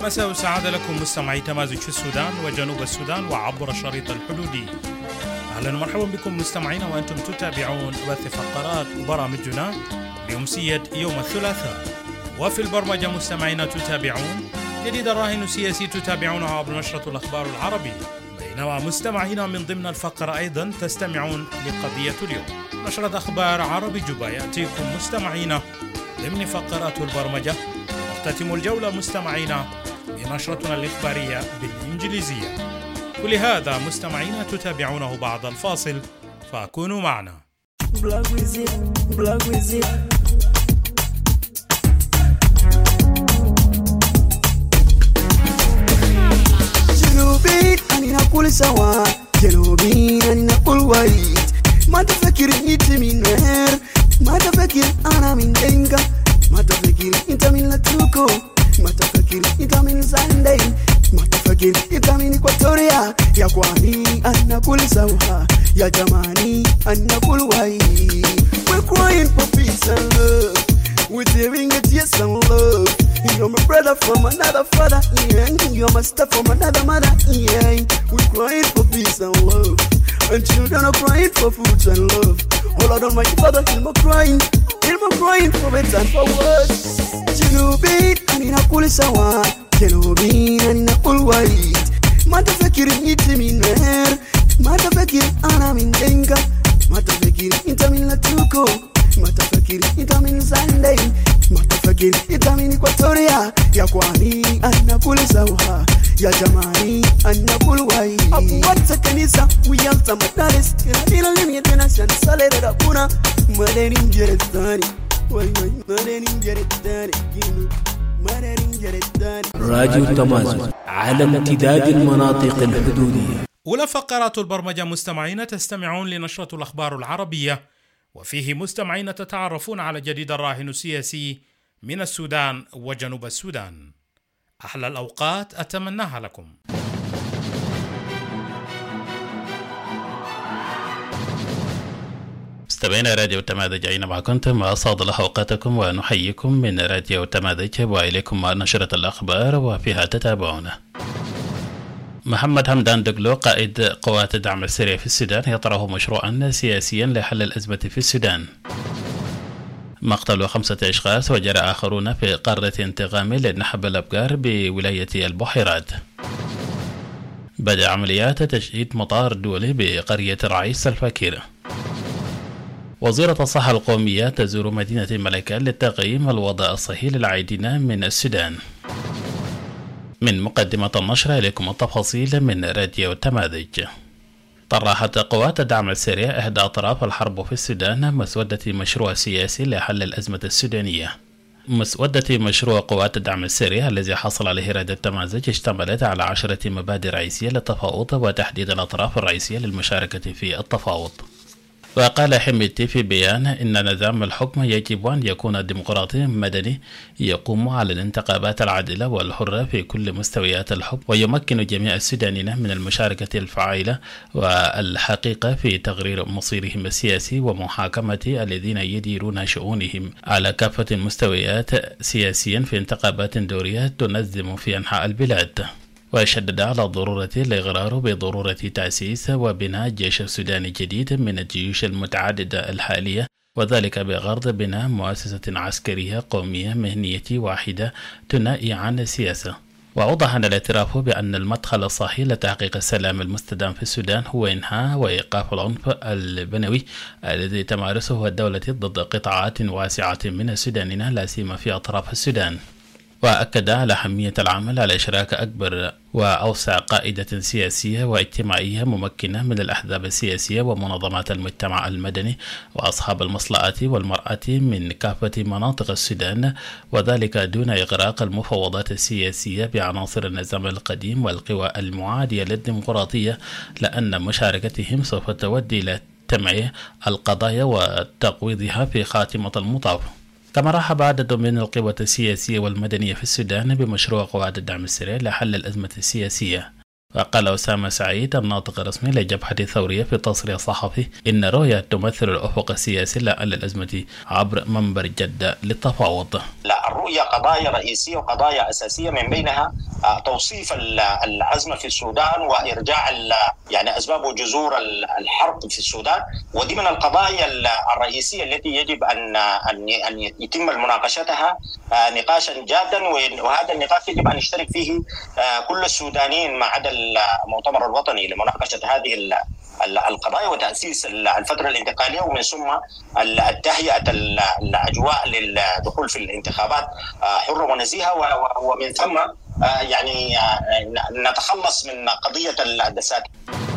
مساء السعادة لكم مستمعي تمازج في السودان وجنوب السودان وعبر الشريط الحدودي. أهلا ومرحبا بكم مستمعين وأنتم تتابعون بث فقرات وبرامجنا لأمسية يوم الثلاثاء. وفي البرمجة مستمعين تتابعون جديد الراهن السياسي تتابعونه عبر نشرة الأخبار العربي، بينما مستمعين من ضمن الفقرة أيضا تستمعون لقضية اليوم. نشرة أخبار عربي جوبا يأتيكم مستمعين ضمن فقرات البرمجة. تتم الجولة مستمعينا بنشرتنا الإخبارية بالإنجليزية. كل هذا مستمعينا تتابعونه بعد الفاصل، فكونوا معنا. جنوبين أنا نقول سوا، جنوبين أنا نقول وايد. ما تفكر أنت من وين، ما تفكر أنا من دنقة، ما تفكر انت من لاتروكو، ما تفكر انت من زاندين، ما تفكر انت من اكواتوريا. يا كواني انا كل سوا، يا جماني انا كل واي. We're crying for peace and love, we're doing it yes and love. You're my brother from another father, yeah. You're my stuff from another mother, yeah. We're crying for peace and love, and children are crying for food and love. All of them my father, he's my crying for it and for words. جنوبين أنا نقول سوا، جنوبين أنا نقول وايد. ما تفكر أنت من وين، ما تفكر أنا من دنقة، ما تفكر أنت من لاتروكو، ما تفكر أنت من زاندين، ما تفكر أنت من إكواتوريا. يا كواني أنا كل سوا، يا جماعي أنا كل وايد. أبوات الكنيسة ويالتا مدارس، إلى لم يدنا سنسالي ربنا مدينين جرداني. راديو تمازج على امتداد المناطق الحدودية. أولى فقرات البرمجة مستمعين تستمعون لنشرة الأخبار العربية، وفيه مستمعين تتعرفون على جديد الراهن السياسي من السودان وجنوب السودان. أحلى الأوقات أتمناها لكم. مستمعينا راديو تمازج أينما كنتم، أسعد الله أوقاتكم ونحييكم من راديو تمازج وإليكم نشرة الأخبار وفيها تتابعون. محمد حمدان دقلو قائد قوات الدعم السريع في السودان يطرح مشروعا سياسيا لحل الأزمة في السودان. مقتل 5 أشخاص وجرى آخرون في قارة انتقام لنحب الأبقار بولاية البحيرات. بدأ عمليات تشييد مطار دولي بقرية رعيس الفكير. وزيرة الصحة القومية تزور مدينة ملكال لتقييم الوضع الصحي للعائدين من السودان. من مقدمة النشرة إليكم التفاصيل من راديو تمازج. طرحت قوات الدعم السريع إحدى أطراف الحرب في السودان مسودة مشروع سياسي لحل الأزمة السودانية. مسودة مشروع قوات الدعم السريع الذي حصل عليه راديو تمازج اشتملت على 10 مبادئ رئيسية للتفاوض وتحديد الأطراف الرئيسية للمشاركة في التفاوض. وقال حميدتي في بيان إن نظام الحكم يجب أن يكون ديمقراطي مدني يقوم على الانتخابات العادلة والحرة في كل مستويات الحكم، ويمكن جميع السودانيين من المشاركة الفعالة والحقيقة في تغيير مصيرهم السياسي ومحاكمة الذين يديرون شؤونهم على كافة المستويات سياسيا في انتخابات دورية تنظم في أنحاء البلاد. وشدد على ضرورة الإغرار بضرورة تأسيس وبناء جيش سوداني جديد من الجيوش المتعددة الحالية، وذلك بغرض بناء مؤسسة عسكرية قومية مهنية واحدة تنائي عن السياسة. وأوضح أن الاعتراف بأن المدخل الصحيح لتحقيق السلام المستدام في السودان هو إنهاء وإيقاف العنف البنوي الذي تمارسه الدولة ضد قطاعات واسعة من السودانيين لا سيما في أطراف السودان. وأكد على أهمية العمل على إشراك أكبر وأوسع قاعدة سياسية واجتماعية ممكنة من الأحزاب السياسية ومنظمات المجتمع المدني وأصحاب المصلحة والمرأة من كافة مناطق السودان، وذلك دون إغراق المفاوضات السياسية بعناصر النظام القديم والقوى المعادية للديمقراطية، لأن مشاركتهم سوف تؤدي إلى تمعية القضايا وتقويضها في خاتمة المطاف. كما رحب عدد من القوى السياسية والمدنية في السودان بمشروع قوات الدعم السريع لحل الأزمة السياسية. وقال أسامة سعيد الناطق الرسمي للجبهة الثورية في تصريح صحفي إن رؤية تمثل الأفق السياسي للأزمة عبر منبر جدة للتفاوض. لا، الرؤية قضايا رئيسية وقضايا أساسية، من بينها توصيف الأزمة في السودان وإرجاع يعني أسباب وجذور الحرب في السودان، ودي من القضايا الرئيسية التي يجب أن يتم مناقشتها نقاشا جادا، وهذا النقاش يجب أن يشترك فيه كل السودانيين ما عدا المؤتمر الوطني لمناقشة هذه القضايا وتأسيس الفترة الانتقالية، ومن ثم التهيئة الأجواء للدخول في الانتخابات حرة ونزيهة، ومن ثم يعني نتخلص من قضية الدساتير.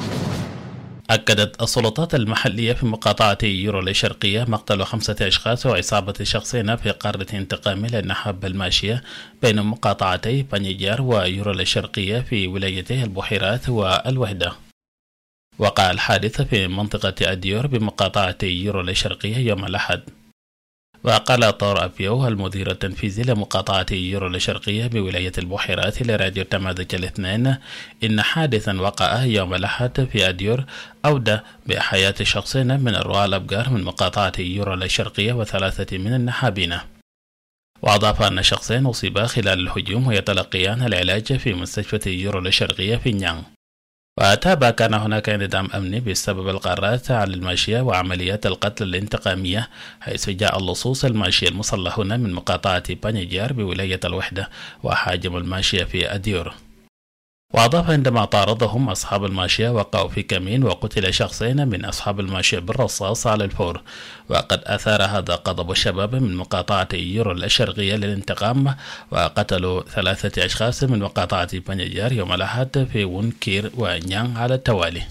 أكدت السلطات المحلية في مقاطعة يورولي الشرقية مقتل 5 أشخاص وإصابة شخصين في قارة انتقام للنحب الماشية بين مقاطعتي بانيجار ويورولي الشرقية في ولايتي البحيرات والوحدة. وقع الحادث في منطقة أديور بمقاطعة يورولي الشرقية يوم الأحد. وقال طور أبيو المدير التنفيذي لمقاطعة يورولي الشرقية بولاية البحيرات لراديو تماذج الاثنين إن حادثا وقع يوم الأحد في أديور أودى بحياة شخصين من أرواح الأبقار من مقاطعة يورولي الشرقية و3 من النحابين. وأضاف أن شخصين أصيبا خلال الهجوم ويتلقيان العلاج في مستشفى يورولي الشرقية في نيان. وتابع كان هناك انعدام أمني بسبب القرارات على الماشية وعمليات القتل الانتقامية، حيث جاء اللصوص الماشية المسلحون من مقاطعة بانيجار بولاية الوحدة وحاجموا الماشية في أديور. وأضاف عندما طاردهم أصحاب الماشية وقعوا في كمين وقتل شخصين من أصحاب الماشية بالرصاص على الفور. وقد أثار هذا غضب الشباب من مقاطعة يورولي الشرقية للانتقام، وقتلوا 3 أشخاص من مقاطعة بانيجار يوم الأحد في ونكير ونيان على التوالي.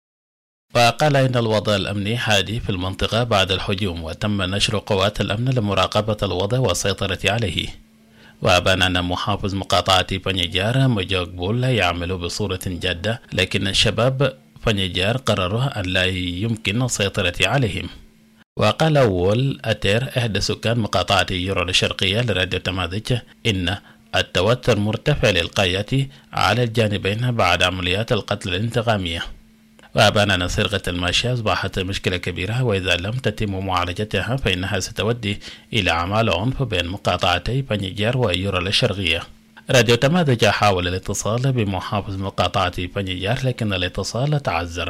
وقال إن الوضع الأمني هادي في المنطقة بعد الهجوم، وتم نشر قوات الأمن لمراقبة الوضع والسيطرة عليه. وأبان أن محافظ مقاطعة بانيجار مجاقبول يعمل بصورة جادة، لكن الشباب بانيجار قرروا أن لا يمكن السيطرة عليهم. وقال وول أتير إحدى سكان مقاطعة يورولي الشرقية لراديو تماذج إن التوتر مرتفع للغاية على الجانبين بعد عمليات القتل الانتقامية. وأبان أن سرقة الماشية أصبحت مشكلة كبيرة، وإذا لم تتم معالجتها فإنها ستؤدي إلى أعمال عنف بين مقاطعتي بانيجار ويورولي الشرقية. راديو تماذج حاول الاتصال بمحافظ مقاطعة بانيجار لكن الاتصال تعذر.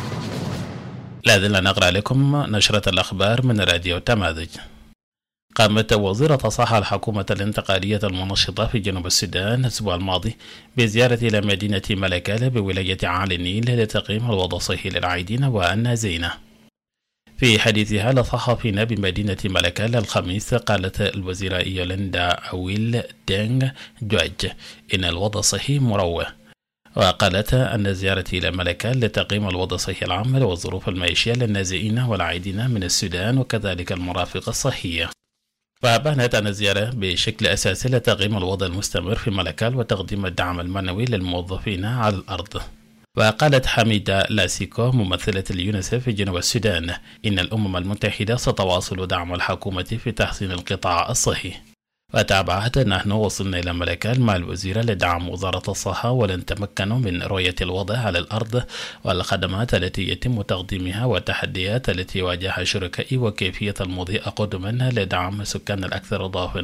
لازلنا نقرأ لكم نشرة الأخبار من راديو تماذج. قامت وزيرة الصحة الحكومة الانتقالية المنشطة في جنوب السودان الأسبوع الماضي بزيارة إلى مدينة ملكال بولاية عالي النيل لتقييم الوضع الصحي للعائدين والنازحين. في حديثها لصحفيين بمدينة ملكال الخميس، قالت الوزيرة يولندا أويل دينغ جواج إن الوضع الصحي مروع. وقالت أن الزيارة إلى ملكال لتقييم الوضع الصحي العام والظروف المعيشية للنازحين والعائدين من السودان وكذلك المرافق الصحية. وأبانت أن الزيارة بشكل أساسي لتقييم الوضع المستمر في ملكال وتقديم الدعم المعنوي للموظفين على الأرض. وقالت حميدة لاسيكو ممثلة اليونيسف في جنوب السودان إن الأمم المتحدة ستواصل دعم الحكومة في تحسين القطاع الصحي. وتابعت نحن وصلنا إلى ملكال مع الوزيرة لدعم وزارة الصحة ولن تمكنوا من رؤية الوضع على الأرض والخدمات التي يتم تقديمها والتحديات التي واجهها شركائي وكيفية المضي قدما لدعم سكان الأكثر ضعفا.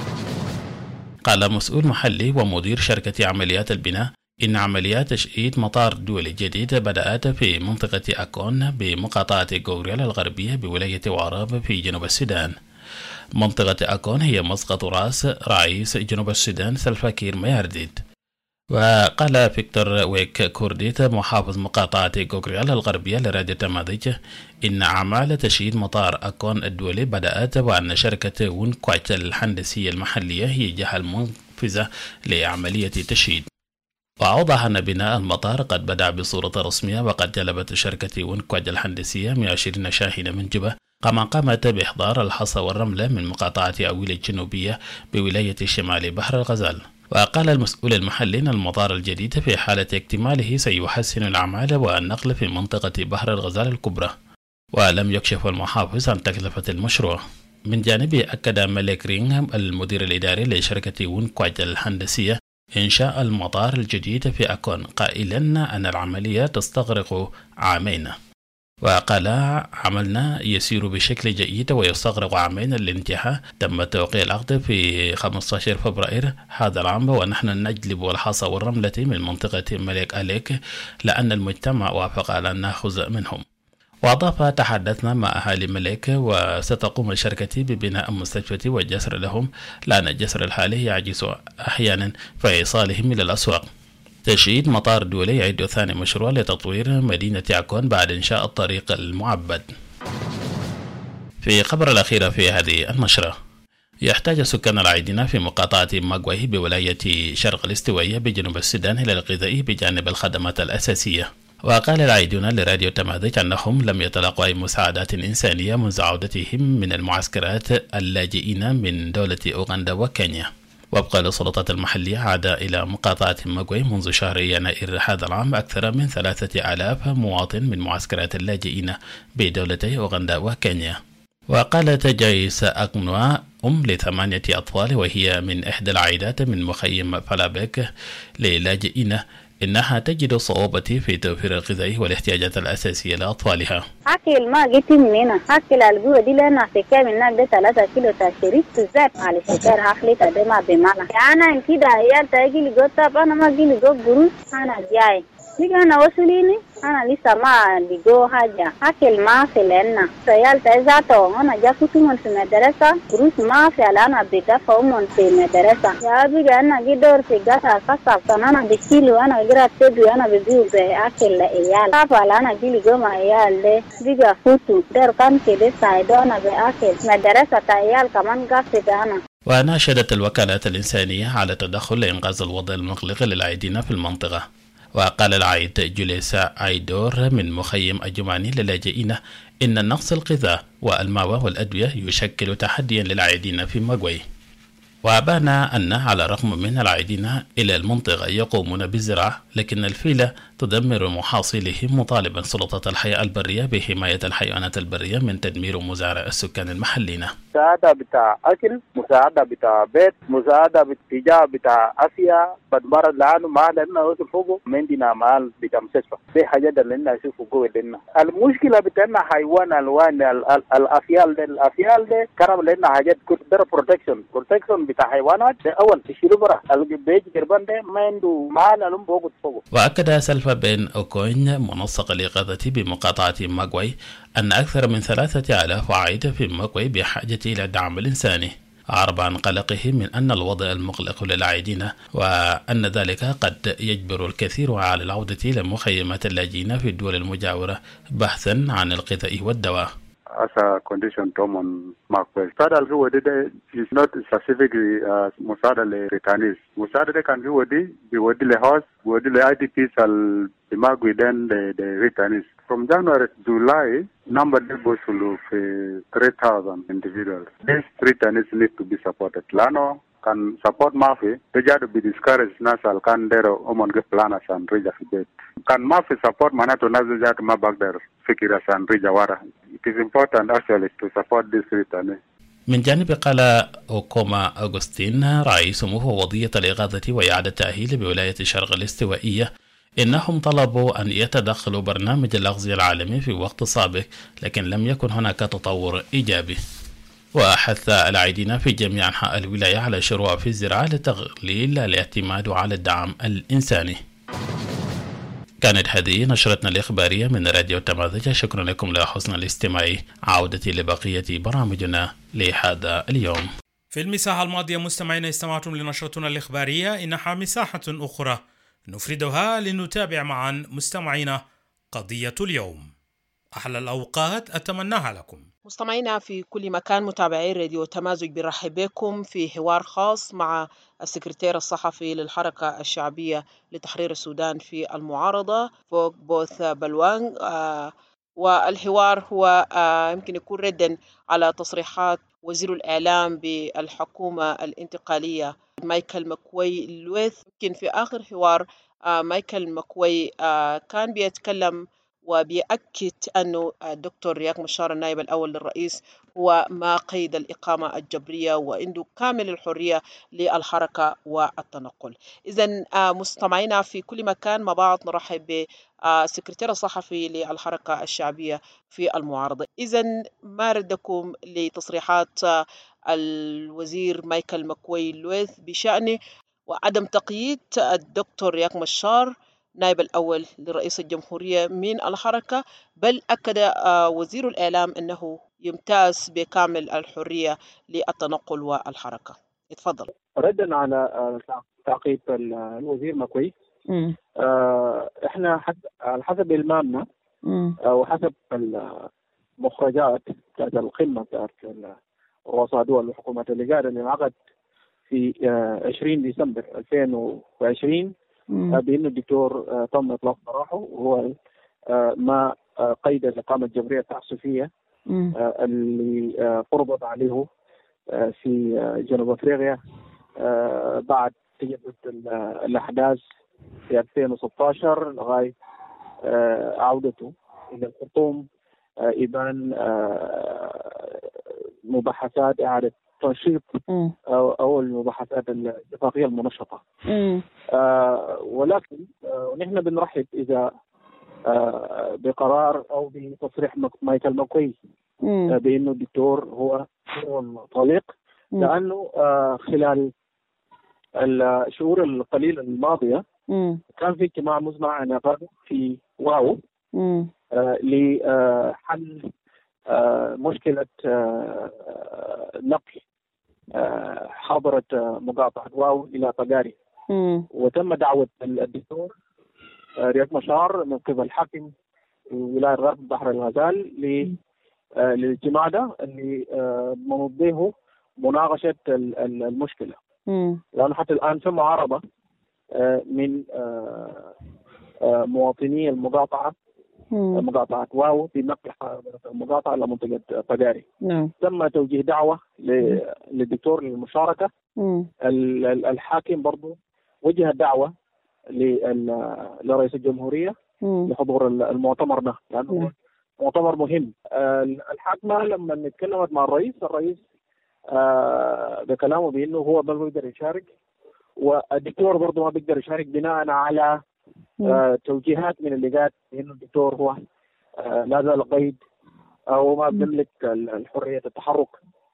قال مسؤول محلي ومدير شركة عمليات البناء إن عمليات تشييد مطار دولي جديد بدأت في منطقة أكون بمقاطعة غوريال الغربية بولاية وعراب في جنوب السودان. منطقة أكون هي مسقط رأس رئيس جنوب السودان سلفا كير ميارديت. وقال فيكتور ويك كورديت محافظ مقاطعة غوريال الغربية لراديو تماذج إن أعمال تشييد مطار أكون الدولي بدأت، وأن شركة ونكوات الهندسية المحلية هي الجهة المنفذة لعملية تشييد. وأوضح أن بناء المطار قد بدأ بصورة رسمية، وقد جلبت شركة ونكوات الهندسية 120 شاحنة من جبة، كما قامت بإحضار الحصى والرملة من مقاطعة أويل الجنوبية بولاية شمال بحر الغزال. وقال المسؤول المحلي أن المطار الجديد في حالة اكتماله سيحسن الأعمال والنقل في منطقة بحر الغزال الكبرى. ولم يكشف المحافظ عن تكلفة المشروع. من جانبه أكد مالك رينغ المدير الإداري لشركة ونكوات الهندسية إنشاء المطار الجديد في أكون، قائلا أن العملية تستغرق عامين. وقال عملنا يسير بشكل جيد ويستغرق عامين للانتهاء. تم توقيع العقد في 15 فبراير هذا العام، ونحن نجلب الحصى والرملة من منطقة ملك أليك لأن المجتمع وافق على أن نأخذ منهم. وأضاف تحدثنا مع أهالي ملك وستقوم الشركة ببناء مستشفى والجسر لهم لأن الجسر الحالي يعجز أحيانا في إيصالهم إلى الأسواق. تشييد مطار دولي يعد ثاني مشروع لتطوير مدينة عكون بعد إنشاء الطريق المعبد. في خبر الأخير في هذه النشرة، يحتاج سكان العيدنة في مقاطعة ماغوي بولاية شرق الاستوائية بجنوب السودان إلى الغذاء بجانب الخدمات الأساسية. وقال العيدون لراديو تماذج أنهم لم يتلقوا أي مساعدات إنسانية منذ عودتهم من المعسكرات اللاجئين من دولة أوغندا وكينيا. وفقا للسلطات المحلية، عاد إلى مقاطعة ماغوي منذ شهر يناير هذا العام أكثر من 3000 مواطن من معسكرات اللاجئين بدولتي أوغندا وكينيا. وقالت جايس أكنوا ل8 أطفال وهي من إحدى العائلات من مخيم فلابيك للاجئين إنها تجد صعوبة في توفير الغذاء والاحتياجات الأساسية لأطفالها. أكل ما جيت مننا أكل الجو دي لنا في كام الناس 3 كيلو تشريك تزات على الشكر حفلة تدمع بمعنى أنا كده عيال تاجي لجو طب أنا ما جي لجو جروس أنا جاي لقى أنا وصليني أنا لسه ما لجو حاجة أكل ما في لنا عيال تزاتو أنا جا كتوم في مدرسة جروس ما في أنا بدفع أمون في مدرسة يا بيجي أنا جدور في جاتا كسب أنا بكيلو أنا جرا تدو أنا بجيب أكل لعيال كافل أنا جي لجو ما عيال ده بيجي فوتو در كان كده سايدو أنا بأكل مدرسة عيال كمان قصد أنا. وناشدت الوكالات الإنسانية على تدخل لإنقاذ الوضع المقلق للعائدين في المنطقة. وقال العايد جوليسا عايدور من مخيم الجماني للاجئين إن نقص الغذاء والماء والأدوية يشكل تحديا للعائدين في ماغوي. وأبان أن على الرغم من العائدين إلى المنطقة يقومون بالزراعة، لكن الفيلة تدمر محاصيلهم، مطالبا سلطات الحياة البرية بحماية الحيوانات البرية من تدمير مزارع السكان المحليين. مساعدة بتاع أكل، مساعدة بتاع بيت، مساعدة بتجاه بتاع أسيا بدمر لأنه ما لنا وصل فوقه مندنا مال بتاع مستشفى دي حاجة لنا نشوفه جوه لنا. المشكلة بتاعنا حيوان ألوان الأفيال ده كرم لنا حاجات كتير بروتكشن بتاع حيوانات ده أول تشيله برا البيج جربان ده ما عنده مال لهم فوقه. وأكد سلفا بن أوكوين منسق الإغاثة بمقاطعة ماغوي أن أكثر من 3000 عائد في ماغوي بحاجة إلى الدعم الإنساني، أعرب عن قلقه من أن الوضع المقلق للعائدين وأن ذلك قد يجبر الكثير على العودة إلى مخيمات اللاجئين في الدول المجاورة بحثا عن الغذاء والدواء. As a condition common Magway. Sada alkiwadi is not specifically musada le returnees. Musada de can be wadi le house, wadi le IDPs al Magway then the returnees. From January to July, number of people 3,000 individuals. These returnees need to be supported. Lano can support Mafi. They have to be discouraged. Nasal can dero omon ge planas and reja fibet. Can Mafi support manato nazo jat mabagder fikiras and reja wara. It is important actually to support this return. من جانب قال أوكوما أغسطين رئيس مفوضية الإغاثة وإعادة التأهيل بولاية شرق الاستوائية إنهم طلبوا أن يتدخلوا برنامج الأغذية العالمي في وقت سابق، لكن لم يكن هناك تطور إيجابي. وحث العائدين في جميع أنحاء الولاية على الشروع في الزراعة لتقليل الاعتماد على الدعم الإنساني. كانت هذه نشرتنا الإخبارية من راديو تماذج. شكرا لكم لحسن الاستماع. عودتي لبقية برامجنا لهذا اليوم. في المساحة الماضية مستمعين استمعتم لنشرتنا الإخبارية، إنها مساحة أخرى نفردها لنتابع معا مستمعينا قضية اليوم. أحلى الأوقات أتمناها لكم. مستمعينا في كل مكان، متابعي راديو تمازج، برحب بكم في حوار خاص مع السكرتير الصحفي للحركة الشعبية لتحرير السودان في المعارضة فوق بوث بلوان. والحوار هو يمكن يكون ردا على تصريحات وزير الإعلام بالحكومة الانتقالية مايكل مكوي لويث. يمكن في آخر حوار مايكل مكوي كان بيتكلم وبيأكد أنه الدكتور رياك مشار النائب الأول للرئيس هو ما قيد الإقامة الجبرية وعنده كامل الحرية للحركة والتنقل. إذن مستمعينا في كل مكان، مع بعض نرحب بالسكرتير الصحفي للحركة الشعبية في المعارضة. إذن ما ردكم لتصريحات الوزير مايكل مكوي لويث بشأن وعدم تقييد الدكتور رياك مشار نائب الأول لرئيس الجمهورية من الحركة، بل أكد وزير الإعلام أنه يمتاز بكامل الحرية للتنقل والحركة؟ اتفضل. ردا على تعقيب الوزير مكوي، احنا على حسب المامنا وحسب المخرجات بتاعت القمة بتاعت رؤساء دول وحكومات اللجان اللي انعقد في 20 ديسمبر 2020 بأن الدكتور تم إطلاق سراحه، وهو ما قيد الإقامة الجبرية التعسفية اللي فرضت عليه في جنوب أفريقيا بعد تجدد الأحداث في 2016 لغاية عودته إلى الخرطوم إبان مباحثات إعادة تنشيط أو المباحثات الاتفاقية المنشطة. ولكن نحن بنرحب إذا بقرار أو بتصريح مايكل مكوي بأنه الدكتور هو الطليق، لأنه خلال الشهور القليلة الماضية كان في اجتماع مزمع انعقاده في واو لحل مشكلة نقل حاضرة مقاطعة واو إلى طقاري، وتم دعوة الدكتور رياك مشار من قبل حاكم ولاية غرب بحر الغزال للاجتماع ده اللي منوضيه مناقشة المشكلة، لأنه حتى الآن في معارضة من مواطني المقاطعة مقاطعة واو في نقل المقاطعة إلى منطقة طقاري. تم توجيه دعوة للدكتور للمشاركة. الحاكم برضو وجه دعوة لرئيس الجمهورية لحضور المؤتمر ده، لأنه مؤتمر مهم. الحاكمة لما نتكلمت مع الرئيس بكلامه بأنه هو ما بيقدر يشارك، والدكتور برضو ما بيقدر يشارك بناء على توجيهات من اللجان بأنه الدكتور هو لا زال قيد أو ما بيملك الحرية التحرك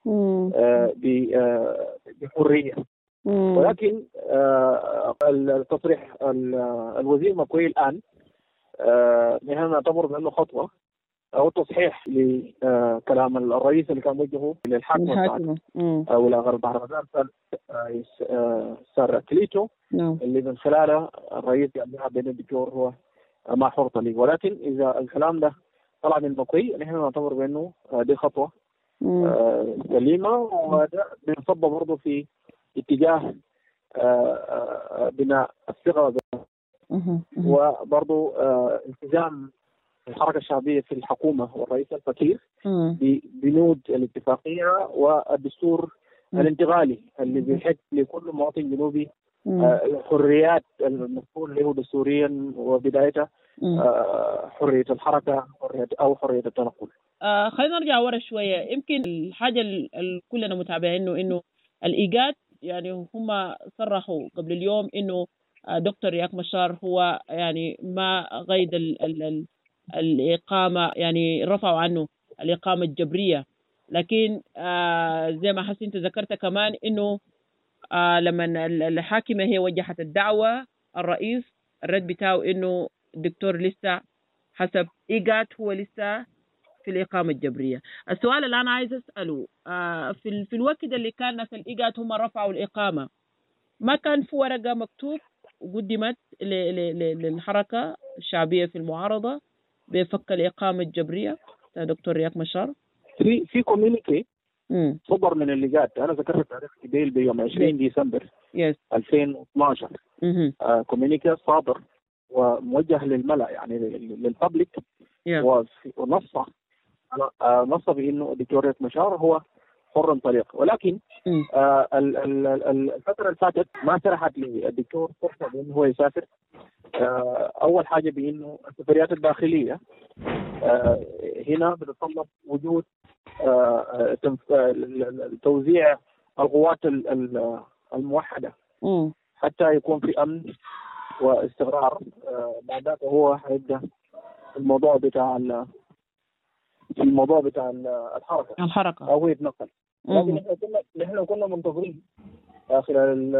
بحرية. ولكن التصريح الوزير مكوي الآن نحن نعتبر بأنه خطوة أو تصحيح لكلام الرئيس اللي كان وجهه للحاكم ولا غرب بحر الغزال سار كليتو، اللي من خلاله الرئيس قال بأن الدكتور هو ما حر طليق. ولكن إذا الكلام ده طلع من مكوي نحن نعتبر بأنه دي خطوة سليمة، وده بينصب برضه في اتجاه بناء الثقة وبرضه التزام الحركة الشعبية في الحكومة والرئيس الفكير ببنود الاتفاقية والدستور الانتقالي اللي بيحق لكل مواطن جنوبي الحريات المفروض له دستوريا، وبدايته حرية الحركة أو حرية التنقل. خلينا نرجع ورا شوية. يمكن الحاجة اللي كلنا متابعينه إنه الإيجاد يعني هم صرحوا قبل اليوم إنه دكتور رياك مشار هو يعني ما قيد الإقامة، يعني رفعوا عنه الإقامة الجبرية. لكن زي ما حسين تذكرت كمان إنه لما الحاكمة هي وجهت الدعوة الرئيس الرد بتاعه إنه الدكتور لسه حسب إيجاد هو لسه في الإقامة الجبرية. السؤال اللي أنا عايز أسأله في الوقت اللي كان ناس الإيجاد هم رفعوا الإقامة، ما كان في ورقة مكتوب وقدمت للحركة الشعبية في المعارضة بفك الإقامة الجبرية دكتور رياك مشار؟ في كوميونيكي صدر من اللجات، أنا ذكرت تاريخ قبيل بيوم 20 ديسمبر 2012. كوميونيكي صادر وموجه للملأ يعني للببليك، ونص بأنه الدكتور رياك مشار هو حر طليق. ولكن الفترة اللي فاتت ما سرحت للدكتور فرصة بأنه هو يسافر. أول حاجة بأنه السفريات الداخلية هنا بتتطلب وجود توزيع القوات الموحدة حتى يكون في أمن واستقرار. بعد ذلك هو هيبدأ الموضوع بتاع الحركة أو يتنقل. لكن نحن كنا منتظرين خلال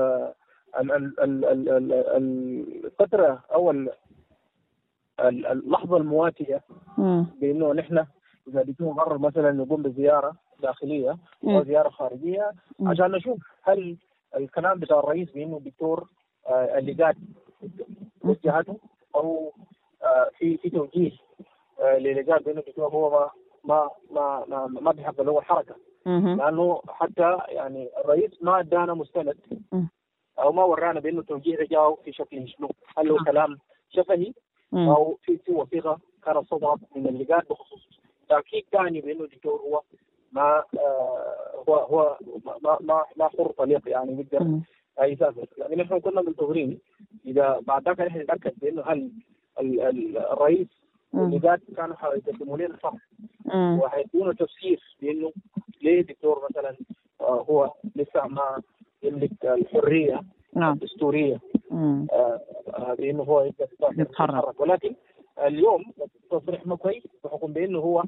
الفترة أو اللحظة المواتية بأنه نحن إذا بيكون قرر مثلا نقوم بزيارة داخلية أو زيارة خارجية عشان نشوف هل الكلام بتاع الرئيس بأنه الدكتور اللي قاعد وجهته أو في توجيه للجان بأنه الدكتور هو ما بيحب اللي هو الحركة. لأنه حتى يعني الرئيس ما ادانا مستند أو ما ورانا بأنه التوجيه جاء في شكل شنو، هل هو كلام شفهي أو في وثيقة كانت صدرت من اللجان بخصوص تأكيد ثاني بأنه الدكتور هو ما حر طليق يعني بيقدر يسافر. يعني نحن كنا منتظرين إذا بعد ذلك نحن نتأكد بأنه هل الرئيس واللجان كانوا حيقدموا لنا صح وحيكونوا تفسير بأنه ليه الدكتور مثلا هو لسه ما يملك الحرية الدستورية بأنه هو يتحرك. ولكن اليوم تصريح ما كويس بحكم بأنه هو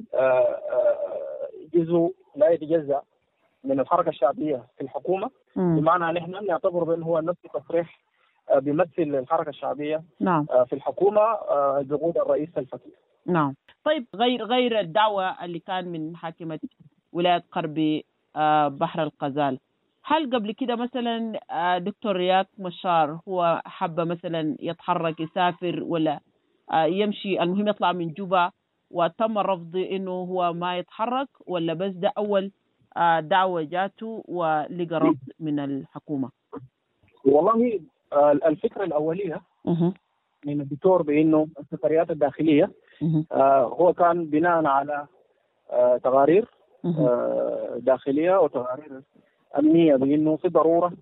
جزء لا يتجزأ من الحركة الشعبية في الحكومة. بمعنى نحن نعتبر بأنه هو نفس التصريح بيمثل الحركة الشعبية في الحكومة بوجود الرئيس الفكير. نعم. طيب غير الدعوة اللي كان من حاكمة ولاية قرب بحر الغزال، هل قبل كده مثلا دكتور رياض مشار هو حب مثلا يتحرك يسافر ولا يمشي، المهم يطلع من جوبا وتم رفض انه هو ما يتحرك، ولا بس ده اول دعوة جاته ولقى رفض من الحكومة؟ والله الفكرة الأولية من الدكتور بأنه السفريات الداخلية هو كان بناء على تقارير داخلية وتقارير أمنية بأنه في ضرورة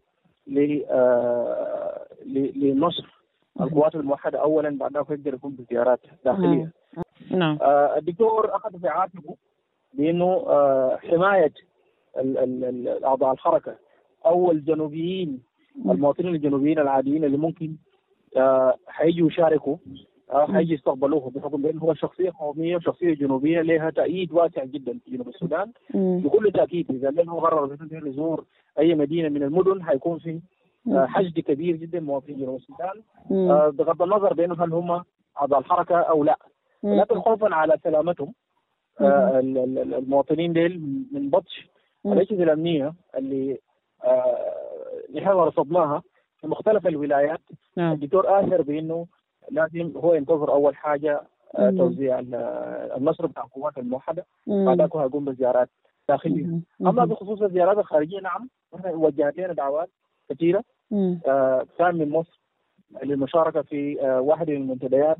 لنشر القوات الموحدة أولا، بعد ذلك يقدر يكون بزيارات داخلية. الدكتور أخذ في عاتبه بأنه حماية أعضاء الحركة أو الجنوبيين المواطنين الجنوبيين العاديين اللي ممكن حيجوا يشاركوا حيجي يستقبلوه بحكم بأنه هو شخصية قومية وشخصية جنوبية لها تأييد واسع جدا في جنوب السودان. بكل تأكيد إذا لأنه قرر يزور أي مدينة من المدن حيكون في حشد كبير جدا مواطنين جنوب السودان بغض النظر بأنه هل هم أعضاء الحركة أو لا. ولكن خوفا على سلامتهم المواطنين ديل من بطش الأجهزة الأمنية اللي نحن رصدناها في مختلف الولايات. الدكتور آخر بأنه لازم هو ينتظر أول حاجة توزيع النشر بتاع القوات الموحدة، بعدك هيقوم بزيارات داخلية. أما بخصوص الزيارات الخارجية نعم نحن وجهت لنا دعوات كثيرة كان من مصر للمشاركة في واحدة من المنتديات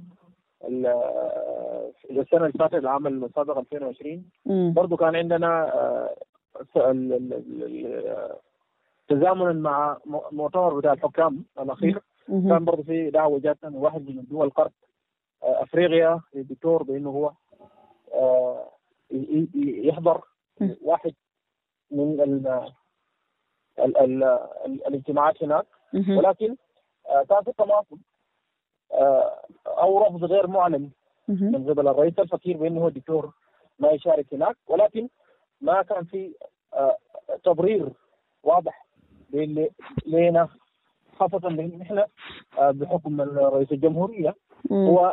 السنة اللي فاتت العام السابق 2020. برضو كان عندنا تزامنا مع مؤتمر بتاع الحكام الأخير كان برضو في دعوة جاتنا من واحد من دول قرب أفريقيا للدكتور بأنه هو يحضر واحد من الاجتماعات هناك. ولكن كان في تناقض أو رفض غير معلن من قبل الرئيس الفكير بأنه هو الدكتور ما يشارك هناك، ولكن ما كان في تبرير واضح لنا، خاصة بأن نحن بحكم رئيس الجمهورية هو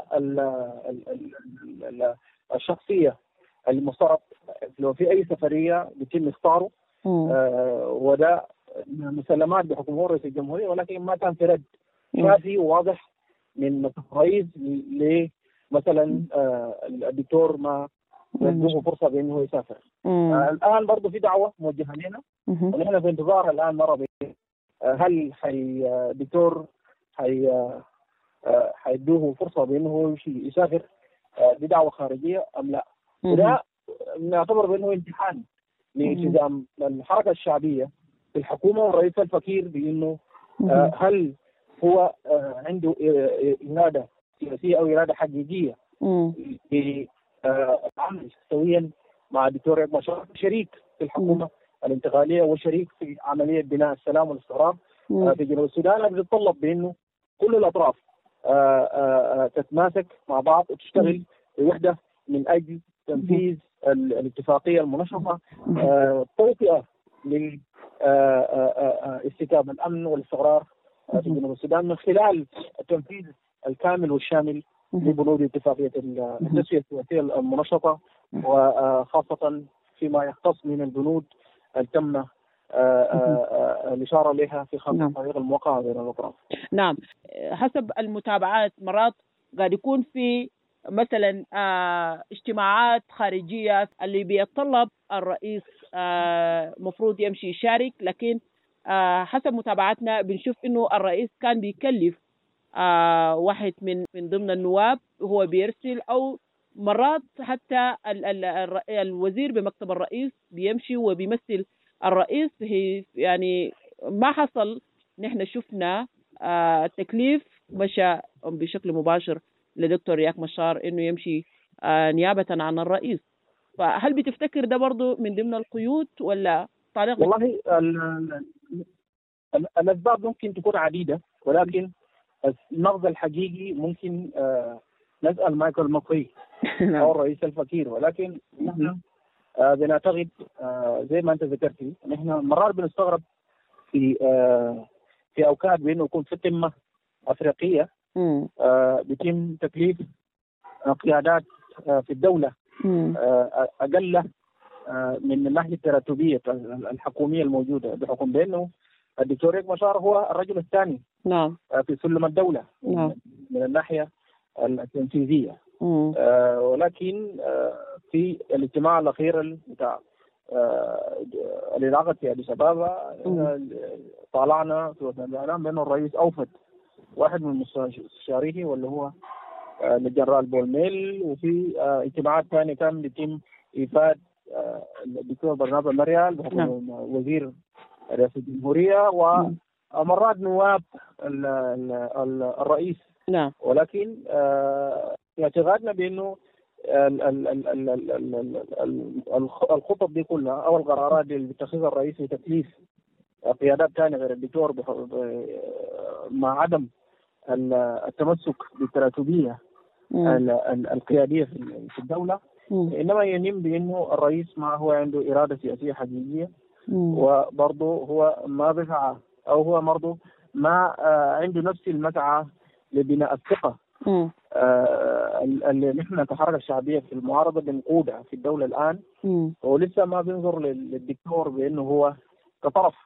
الشخصية المفترض لو في أي سفرية بيتم اختاره وده مسلمات بحكم هو رئيس الجمهورية. ولكن ما كان في رد شافي وواضح من الرئيس لمثلا الدكتور ما يدوه فرصة بأنه يسافر. الآن برضو في دعوة موجهة لنا ونحن في انتظار الآن نرى هل الدكتور حيدوه فرصة بأنه يسافر بدعوة خارجية أم لا. وده نعتبر بأنه امتحان لالتزام الحركة الشعبية في الحكومة والرئيس الفكير بأنه هل هو عنده إرادة سياسية أو إرادة حقيقية للعمل سويا مع الدكتور رياض مشار شريك في الحكومة الانتقالية وشريك في عملية بناء السلام والاستقرار في جنوب السودان. بتتطلب بأنه كل الأطراف تتماسك مع بعض وتشتغل بوحدة من أجل تنفيذ الاتفاقية المنشطة، توطئة لاستتابة الأمن والاستقرار في جنوب السودان من خلال التنفيذ الكامل والشامل لبنود اتفاقية التسوية السياسية المنشطة، وخاصة فيما يختص من البنود التم الإشارة لها في خط الطريق الموقع بين الأطراف. نعم، حسب المتابعات مرات قد يكون في مثلا اجتماعات خارجية اللي بيتطلب الرئيس مفروض يمشي يشارك، لكن حسب متابعاتنا بنشوف إنه الرئيس كان بيكلف واحد من ضمن النواب هو بيرسل، أو مرات حتى الوزير بمكتب الرئيس بيمشي وبيمثل الرئيس. يعني ما حصل، نحن شفنا تكليف مشى بشكل مباشر لدكتور رياض مشار إنه يمشي نيابة عن الرئيس. فهل بتفتكر ده برضو من ضمن القيود ولا طريقة؟ والله الأسباب ممكن تكون عديدة، ولكن المغزى الحقيقي ممكن نسأل مايكل ماكوي أو الرئيس الفكير. ولكن نحن بنعتقد زي ما أنت ذكرتي، نحن مرات بنستغرب في أوقات بأنه يكون في قمة أفريقية بيتم تكليف قيادات في الدولة أقل من الناحية التراتبية الحكومية الموجودة، بحكم بأنه الدكتور رياض مشار هو الرجل الثاني في سلم الدولة من الناحية التنفيذية. ولكن في الاجتماع الأخير بتاع العقد في أديس أبابا طالعنا في وسائل الإعلام بأنه الرئيس أوفد واحد من مستشاريه واللي هو الجنرال بولميل، وفي اجتماعات ثانية كان بيتم إيفاد الدكتور برنابا مريال بحكم وزير رئاسة الجمهورية ومرات نواب الرئيس. ولكن اعتقادنا بأنه الخطط دي كلها أو القرارات اللي بيتخذها الرئيس لتكليف قيادات ثانية غير الدكتور مع عدم التمسك بالتراتبية القيادية في الدولة، إنما ينم بأنه الرئيس ما هو عنده إرادة سياسية حقيقية، وبرضه هو ما بسعى أو هو برضه ما عنده نفس المسعى لبناء الثقة اللي نحن كحركة الشعبية في المعارضة بنقودها في الدولة الآن. ولسه ما بينظر للدكتور بأنه هو كطرف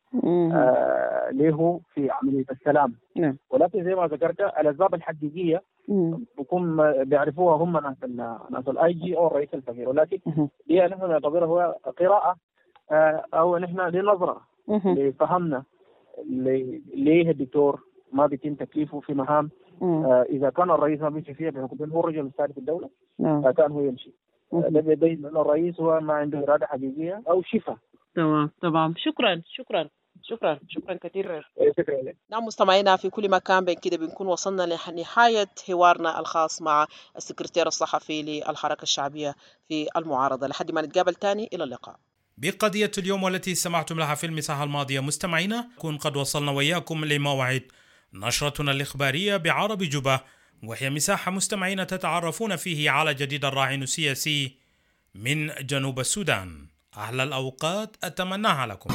له في عملية السلام. ولكن زي ما ذكرت الأسباب الحقيقية بكون بيعرفوها هم ناس الاي جي او الرئيس الفقير، ولكن هي نحن نعتبرها هو قراءة او نحن لنظرة لفهمنا ليه الدكتور ما بيتم تكليفه في مهام اذا كان الرئيس ما بيمشي فيها بحكم هو الرجل الثاني في الدولة فكان هو يمشي. ده بيبين ان الرئيس هو ما عنده إرادة حقيقية او شفا. تمام. شكرا كثير. نعم مستمعينا في كل مكان، بين كده بنكون وصلنا لنهاية حوارنا الخاص مع السكرتير الصحفي للحركة الشعبية في المعارضة. لحد ما نتقابل تاني، إلى اللقاء. بقضية اليوم والتي سمعتم لها في المساحة الماضية مستمعينا، نكون قد وصلنا وإياكم لموعد نشرتنا الإخبارية بعرب جبة، وهي مساحة مستمعين تتعرفون فيه على جديد الراهن السياسي من جنوب السودان. أحلى الأوقات أتمناها لكم.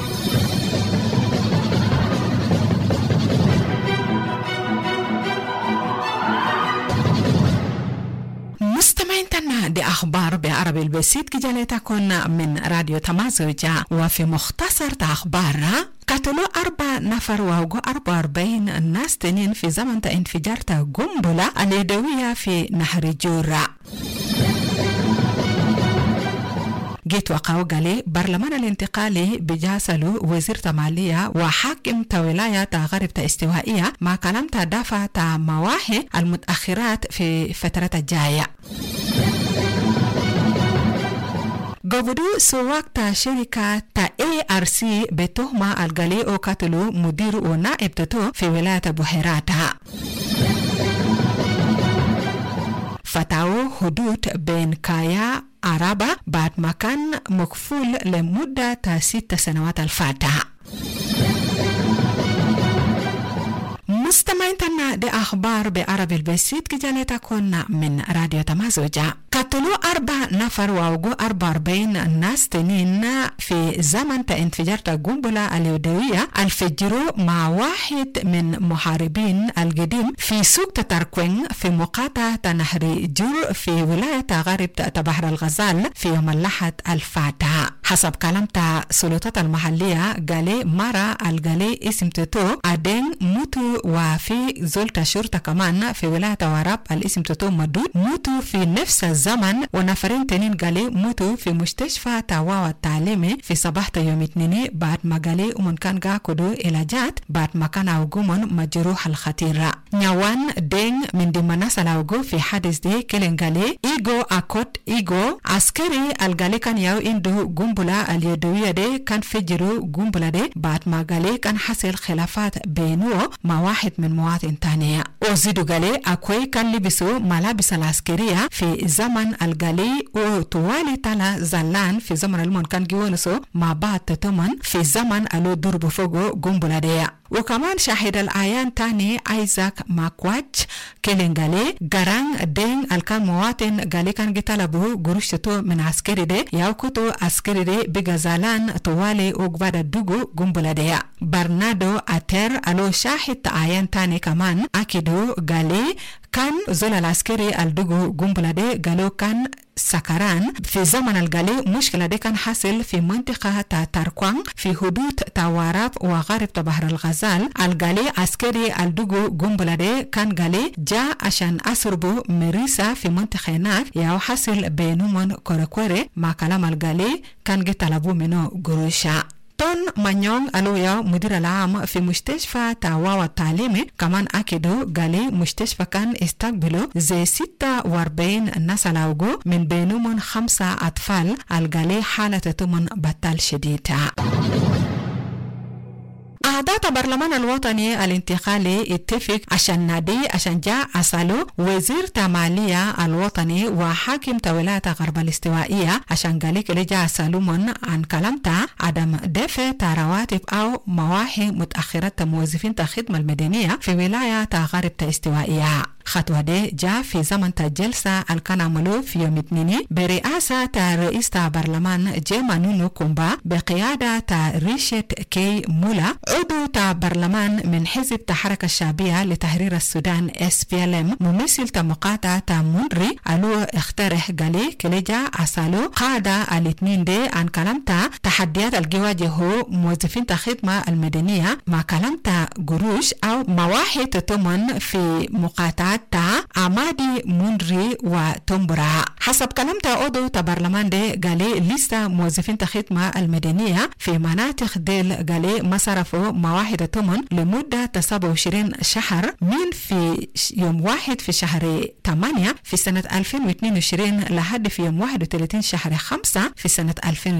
مستمعين تنا دي أخبار بعربي البسيط كجالتكن من راديو تمازوجة. وفي مختصر أخبار قتلوا 4 نفر ووقوا 44 الناس تنين في زمن انفجار قنبلة اليدوية في نهر جورة. جيت وقاوغالي برلمان الانتقالي بجاسلو وزير تمالية وحاكم ولاية غرب استوائية مع كلام دافع مواهي المتأخرات في فترة الجاية. قبضو سواق تا شركة تا ARC بتهمة الغالي او قتلوا مدير ونائب تتو في ولاية بحيرات. فتاو حدود بين كايا عربة بعد ما كان مقفول لمدة 6 سنوات الفاتحة. مستمعين تنا دي أخبار بعربي البسيط كجالة تكون من راديو تمازوجة. قتلوا 4 نفر ووقوا 44 ناس تنين في زمن انفجار قنبلة اليهودية الفجروا مع واحد من محاربين القديم في سوق تتركوين في مقاطعة نهر جور في ولاية غرب بحر الغزال في يوم الأحد الفاتحة. حسب كلام السلطات المحلية قالي مرة القالي اسم تتو أدين موتو وفي زولت شرطة كمان في ولاية وراب الاسم تتو مدود موتو في نفس الزمن ونفرين تنين قالي موتو في مستشفى تواوى التعليمي في صباح يوم اثنين بعد ما قالي ومن كان قاكدو علاجات بعد ما كان أوقومن مجروح الخطيرة. نيوان دين من دمناس الأوقو في حادث دي كلين قالي إيغو أكوت إيغو عسكري القالي كان ياو إندو قنبلة اليدوية دي كان فجرو قنبلة دي بعد ما قالي كان حصل خلافات بينه مع واحد من مواطن تانية. وزيدو قالي أكوي كان لبسو ملابس العسكرية في زمن القالي وطوالي تالا زلان في زمن المون كان جيونسو مع بعض تتمن في زمن ألو درب فوقو قنبلة دي. وكمان شاهد الآيان تاني ايزاك ماكواتش كيلينغالي غران دين الكان مواطن غالي كان جتلبو غروشتو من عسكري دي ياوكوتو عسكري دي بغزالان طوالي وقبادة دوغو قنبلة دي. برنادو أتر ألو شاهد آيان تاني كمان أكيدو غالي كان زول العسكري الدوغو قنبلة دي غالو كان سكران في زمن الغالي مشكلة دي كان حاصل في منطقة تاركوان في حدود تواراب وغرب بحر الغزال. الغالي عسكري الدوغو قنبلة دي كان غالي جاء عشان أسربو مريسا في منطقة هناك ياو حاصل بينومن كوركوري مع كلام الغالي كان جتلبو منو قروشا. تون مانيون ألويا مدير العام في مستشفى تواوى التعليمي كمان أكيدو قالي مستشفى كان استقبلوا زي 46 ناس الأوغو من بينهم 5 أطفال القالي حالة تمن بطال شديدة. أعضاء البرلمان الوطني الانتقالي اتفق عشان جاء أسالو وزير تمالية الوطني وحاكم ولاية غرب الاستوائية عشان قالك اللي جاء أسالو من عن كلامتا عدم دفع رواتب أو مواهب متأخرة موظفين الخدمة المدنية في ولاية غرب الاستوائية. خطوة دي جاء في زمن الجلسة الكان عملو في يوم اثنين برئاسة رئيس البرلمان جيما نونو كومبا بقيادة ريشيد كي مولا عضو البرلمان من حزب الحركة الشعبية لتحرير السودان SPLM ممثل مقاطعة مونري ألو اخترح قالي كليجا أسالو قادة الاثنين دي عن كلامتا تحديات الجواجه موظفين الخدمة المدنية مع كلامتا قروش أو مواهب تتمن في مقاطعة عمادي مونري وتومبرا. حسب كلامتا عضو البرلمان دي قالي لسه موظفين الخدمة المدنية في مناطق ديل قالي مصرفوا مواهب تمن لمدة 27 شهر من في يوم 1 في شهر 8 في سنة 2022 لحد في يوم 31 شهر 5 في سنة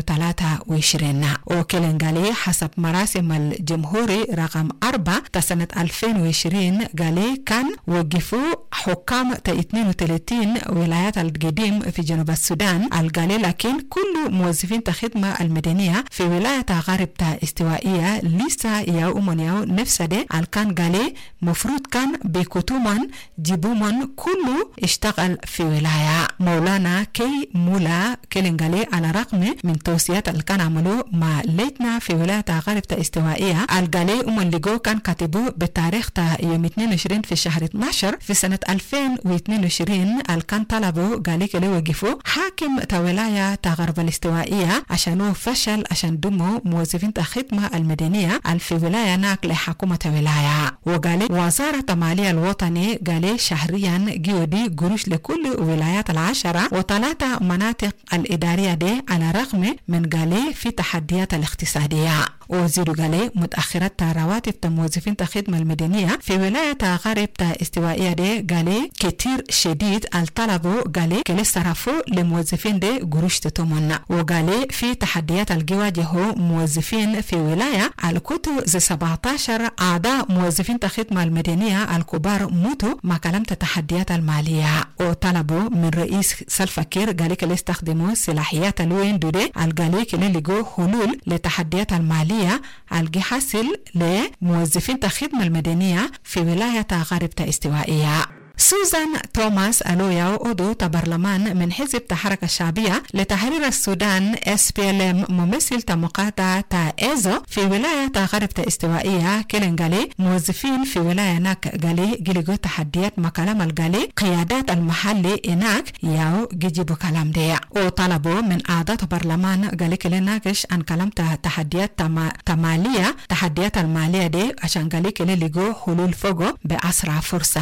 2023. وكلن قالي حسب مراسم الجمهوري رقم 4 سنة 2020 قالي كان وقفوا حكام 32 ولايات القديم في جنوب السودان القالي لكن كل موظفين الخدمة المدنية في ولاية غرب استوائية لسه يومن يو نفسه دي الكان قالي مفروض كان بكتومن جيبومن كله اشتغل في ولاية. مولانا كي مولا كلن قالي على رغم من توصيات الكان عملوا مع ليتنا في ولاية غرب استوائية القالي ومن لقو كان كاتبو بتاريخ يوم 22 في شهر 12 في سنة 2022 الكان طلبوا قالي كلي وقفوا حاكم ولاية غرب الاستوائية عشانو فشل عشان دمو موظفين الخدمة المدنية في ولاية ناك لحكومة ولاية. وقالي وزارة المالية الوطني قالي شهريا جيودي قروش لكل ولايات 10 و3 مناطق الإدارية دي على رغم من قالي في تحديات الاقتصادية. وزيرو قالي متأخرات رواتب موظفين الخدمة المدنية في ولاية غرب استوائية دي قالي كتير شديد الطلبوا قالي كل صرفوا لموظفين دي قروش تتمنى وقالي في تحديات الجواجه موظفين في ولاية الكتو زي 17 أعضاء موظفين الخدمة المدنية الكبار موتوا ما كلمت التحديات المالية وطلبوا من رئيس سلفا كير قالي كل استخدموا صلاحيات الوين دودي القالي كل لقوا حلول لتحديات المالية الجي حاصل لموظفين الخدمة المدنية في ولاية غرب استوائية. سوزان توماس ألويا عضو برلمان من حزب الحركة الشعبية لتحرير السودان SPLM ممثل مقاطعة إيزو في ولاية غرب استوائية كلنجالي موظفين في ولاية ناك قالي جلقوا تحديات مكالم القالي قيادات المحلي إناك ياو جيجيبوا كلام دي وطلبوا من أعضاء برلمان قالي كلناكش أن كلام تحديات تمالية تحديات المالية دي عشان قالي كلي لقوا حلول فوقو بأسرع فرصة.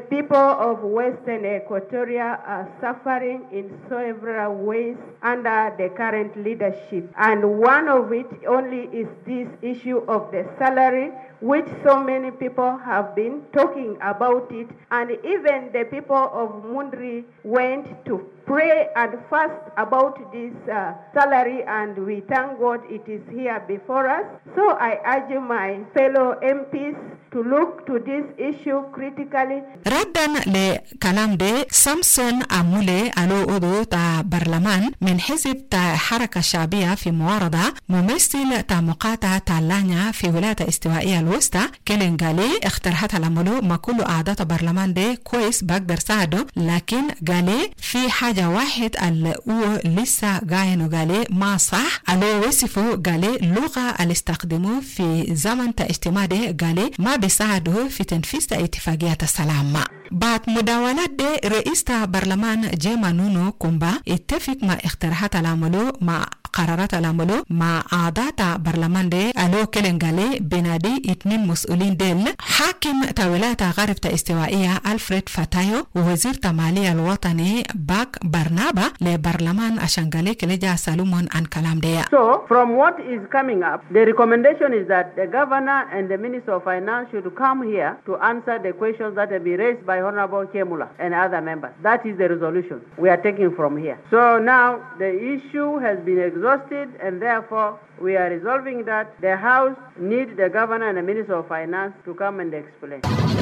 Of Western Equatoria are suffering in several ways under the current leadership, and one of it only is this issue of the salary, which so many people have been talking about it, and even the people of Mundri went to pray and fast about this salary, and we thank God it is here before us. So I urge my fellow MPs to look to this issue critically. ردا لكلام دي سامسون أمولي ألو أدو تا برلمان من حزب تا حركة الشعبية في معارضة ممثل تا مقاطعة تالانيا في ولاية استوائية الوسطى كلنجالي اقترحت الأمولو ما كل أعضاء برلمان دي كويس بقدر ساعده لكن قالي في حاجة واحد اللي هو لسه قاين قالي ما صح ألو وصفه قالي لغة اللي استخدموه في زمن تا اجتماع دي قالي ما بيساعده في تنفيذ اتفاقية السلام. بعد مداولات دي رئيس برلمان جيما نونو كومبا اتفق مع اقتراحات العملو مع قرارات العملو مع أعضاء برلمان دي ألو كلنجالي بنادي 2 مسؤولين ديل حاكم ولاية غرب استوائية ألفريد فاتايو ووزير المالية الوطني باك برنابا لبرلمان أشانغالي كليجا سالومون عن كلام دي. So from what is coming up, the recommendation is that the governor and the Minister of Finance should come here to answer the questions that have been raised by Honorable Chemula and other members. That is the resolution we are taking from here. So now the issue has been exhausted, and therefore we are resolving that the House needs the governor and the Minister of Finance to come and explain.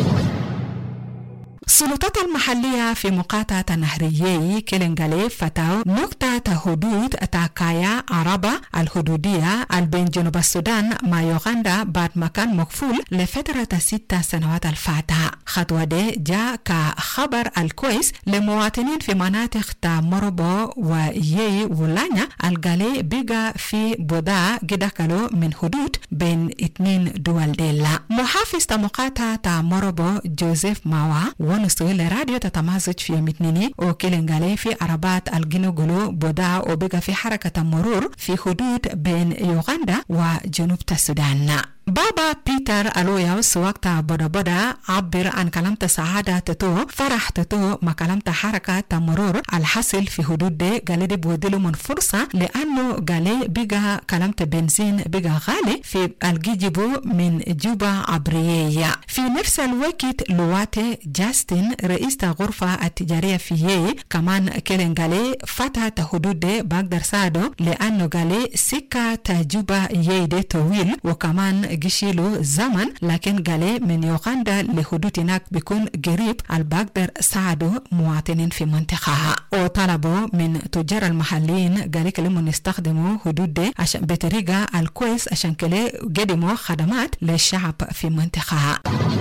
السلطات المحلية في مقاطعة النهرية كلنجالي فتاو نقطة حدود تاكايا عربة الحدودية بين جنوب السودان مع يوغندا بعد ما كان مقفول لفترة 6 سنوات الفاتحة. خطوة دي جاء كخبر الكويس لمواطنين في مناطق موربو ويي ولانيا القالي بيغا في بودا جدكالو من حدود بين 2 دول ديلا. محافظ مقاطعة موربو جوزيف ماوا ونسوي راديو تتمازج في يوم اثنين وكلنجالي في عربات الجنوغلو بودا وبقى في حركة مرور في حدود بين يوغندا وجنوب السودان. بابا بيتر ألويا سواقت بودا عبر عن كلمة سعادة تتو فرح تتو ما كلمة حركة مرور الحاصل في حدود دي قال دي بودلو من فرصة لأنه قال بيجا كلمة بنزين بيجا غالي في الجيجيبو من جوبا عبرية. في نفس الوقت لواتي جاستن رئيس غرفة التجارية في يي كمان كيلن قال فتحت حدود دي بقدر ساعده لأنه قال سكة جوبا يي دي طويل وكمان جيشيلو زمن لكن قالي من يوغندا لحدود هناك بيكون قريب البقدر ساعدوا مواطنين في منطقة وطلبوا من تجار المحليين قالي كلمون يستخدموا حدود دي عشان بطريقة الكويس عشان كلي قدموا خدمات للشعب في منطقة.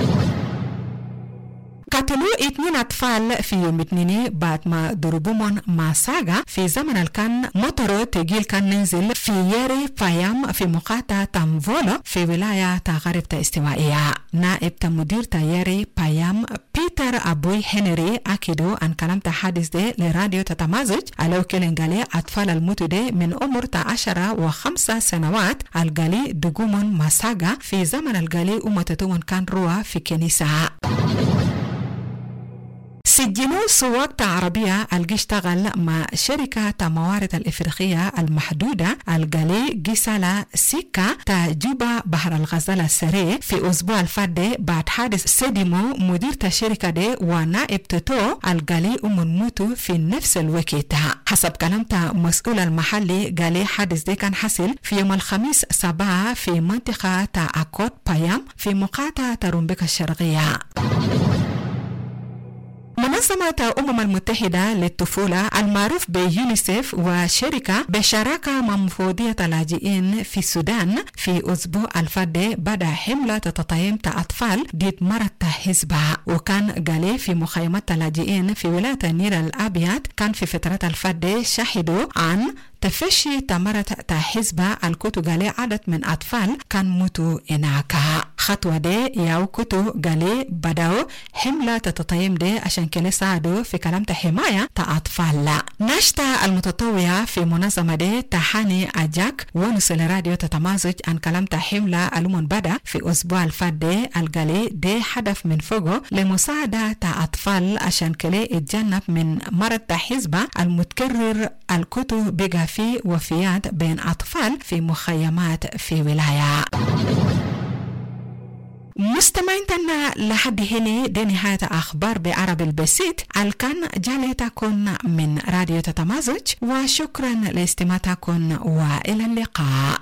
قتلوا 2 أطفال في يوم اثنين بعد ما ضربوهم مع ساقة في زمن الكان مطر تقيل كان ننزل في ياري بايام في مقاطعة تامفولو في ولاية غرب استوائية. نائب مدير ياري بايام بيتر أبوي هنري أكدوا عن كلام حادث دي لراديو تتمازج على كلنجالي أطفال الموت دي من عمر 10 و5 سنوات القالي دقومون مع ساقة في زمن القالي أمتتون كان روى في كنيسة. سجنوا سواق عربية الاشتغل مع شركة موارد الإفريقية المحدودة الغالي جيسالا سيكا تجوبة بحر الغزال السري في أسبوع الفادي بعد حادث سيديمو مدير الشركة دي ونائب توتو الغالي موتو في نفس الوقت. حسب كلام مسؤول المحلي غالي حادث دي كان حصل في يوم الخميس صباح في منطقة أكوت بايام في مقاطعة رومبيكا الشرقية. منظمة الأمم المتحدة للطفولة المعروف بيونيسيف وشركة بشراكة مع مفوضية اللاجئين في السودان في أسبوع الفادي بدأ حملة تطعيم أطفال ضد مرض حزبة، وكان غالي في مخيمات اللاجئين في ولاية النيل الأبيض كان في فترة الفادي شهدوا عن تفشي تمرة حزبة الكتو غالي عدد من أطفال كان موتوا هناك. خطوة دي ياو كتو غالي بدأوا حملة تطعيم دي عشان كده ساعدوا في كلام حماية أطفال. نشطة المتطوعة في منظمة دي تحاني أجاك ونسل راديو تتمازج عن كلام حملة الأمم بدأ في أسبوع الفادي الغالي دي هدف من فوقه لمساعدة أطفال عشان كده يتجنب من مرض حزبة المتكرر الكتو بيجا في وفيات بين أطفال في مخيمات في ولاية. مستمعين تنا لحد هنا دي نهاية أخبار بعرب البسيط الكان جاليتكم من راديو تتمازج، وشكرا لاستماعتكم وإلى اللقاء.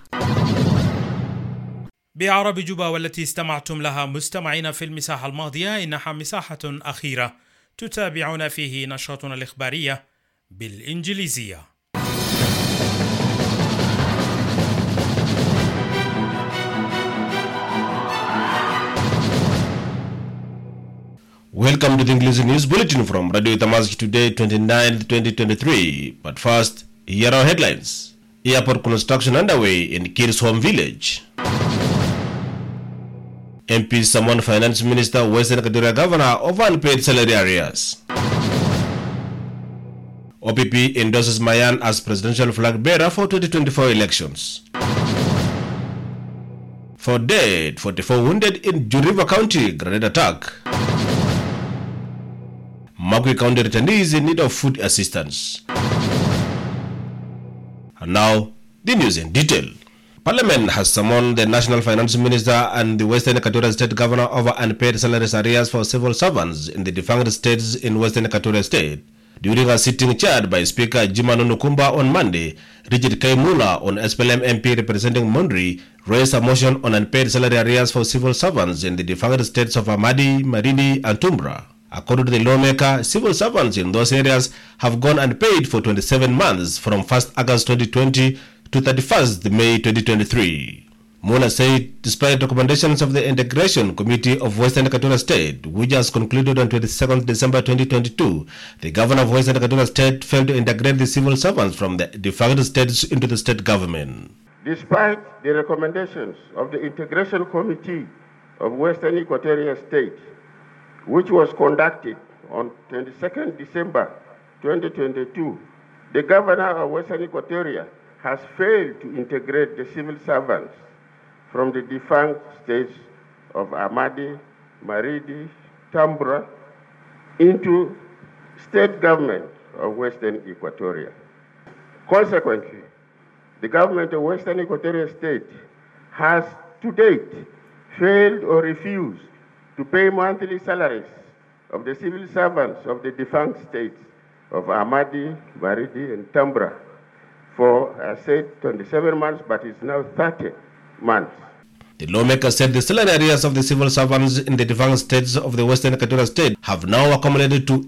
بعرب جوبا والتي استمعتم لها مستمعين في المساحة الماضية إنها مساحة أخيرة تتابعون فيه نشرتنا الإخبارية بالإنجليزية. Welcome to the English News Bulletin from Radio Tamazight today, 29th, 2023. But first, here are headlines. Airport construction underway in Kirsholm village. MP summon Finance Minister Western Equatoria Governor over unpaid salary arrears. OPP endorses Mayan as presidential flag bearer for 2024 elections. 4 dead, 44 wounded in Ju River County grenade attack. Magui County returnees in need of food assistance. And now, the news in detail. Parliament has summoned the National Finance Minister and the Western Equatoria State Governor over unpaid salary arrears for civil servants in the defunct states in Western Equatoria State. During a sitting chaired by Speaker Jimano Nukumba on Monday, Richard K. Muller on SPLM MP representing Mondri raised a motion on unpaid salary arrears for civil servants in the defunct states of Amadi, Maridi, and Tumbra. According to the lawmaker, civil servants in those areas have gone unpaid for 27 months from 1st August 2020 to 31st May 2023. Muna said despite recommendations of the Integration Committee of Western Equatoria State, which has concluded on 22nd December 2022, the governor of Western Equatoria State failed to integrate the civil servants from the defunct states into the state government. Despite the recommendations of the Integration Committee of Western Equatoria State, which was conducted on 22nd December 2022, the governor of Western Equatoria has failed to integrate the civil servants from the defunct states of Amadi, Maridi, Tumbra into state government of Western Equatoria. Consequently, the government of Western Equatoria State has to date failed or refused to pay monthly salaries of the civil servants of the defunct states of Amadi, Maridi, and Tumbra for, I said, 27 months, but it's now 30 months. The lawmaker said the salary arrears of the civil servants in the defunct states of the Western Equatoria State have now accumulated to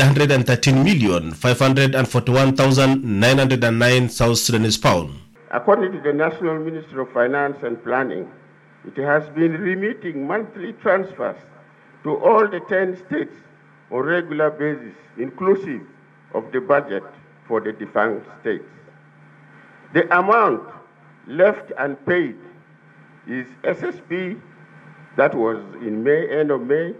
813,541,909 South Sudanese pounds. According to the National Ministry of Finance and Planning, it has been remitting monthly transfers to all the 10 states on regular basis, inclusive of the budget for the defunct states. The amount left unpaid is SSP, that was in May, end of May,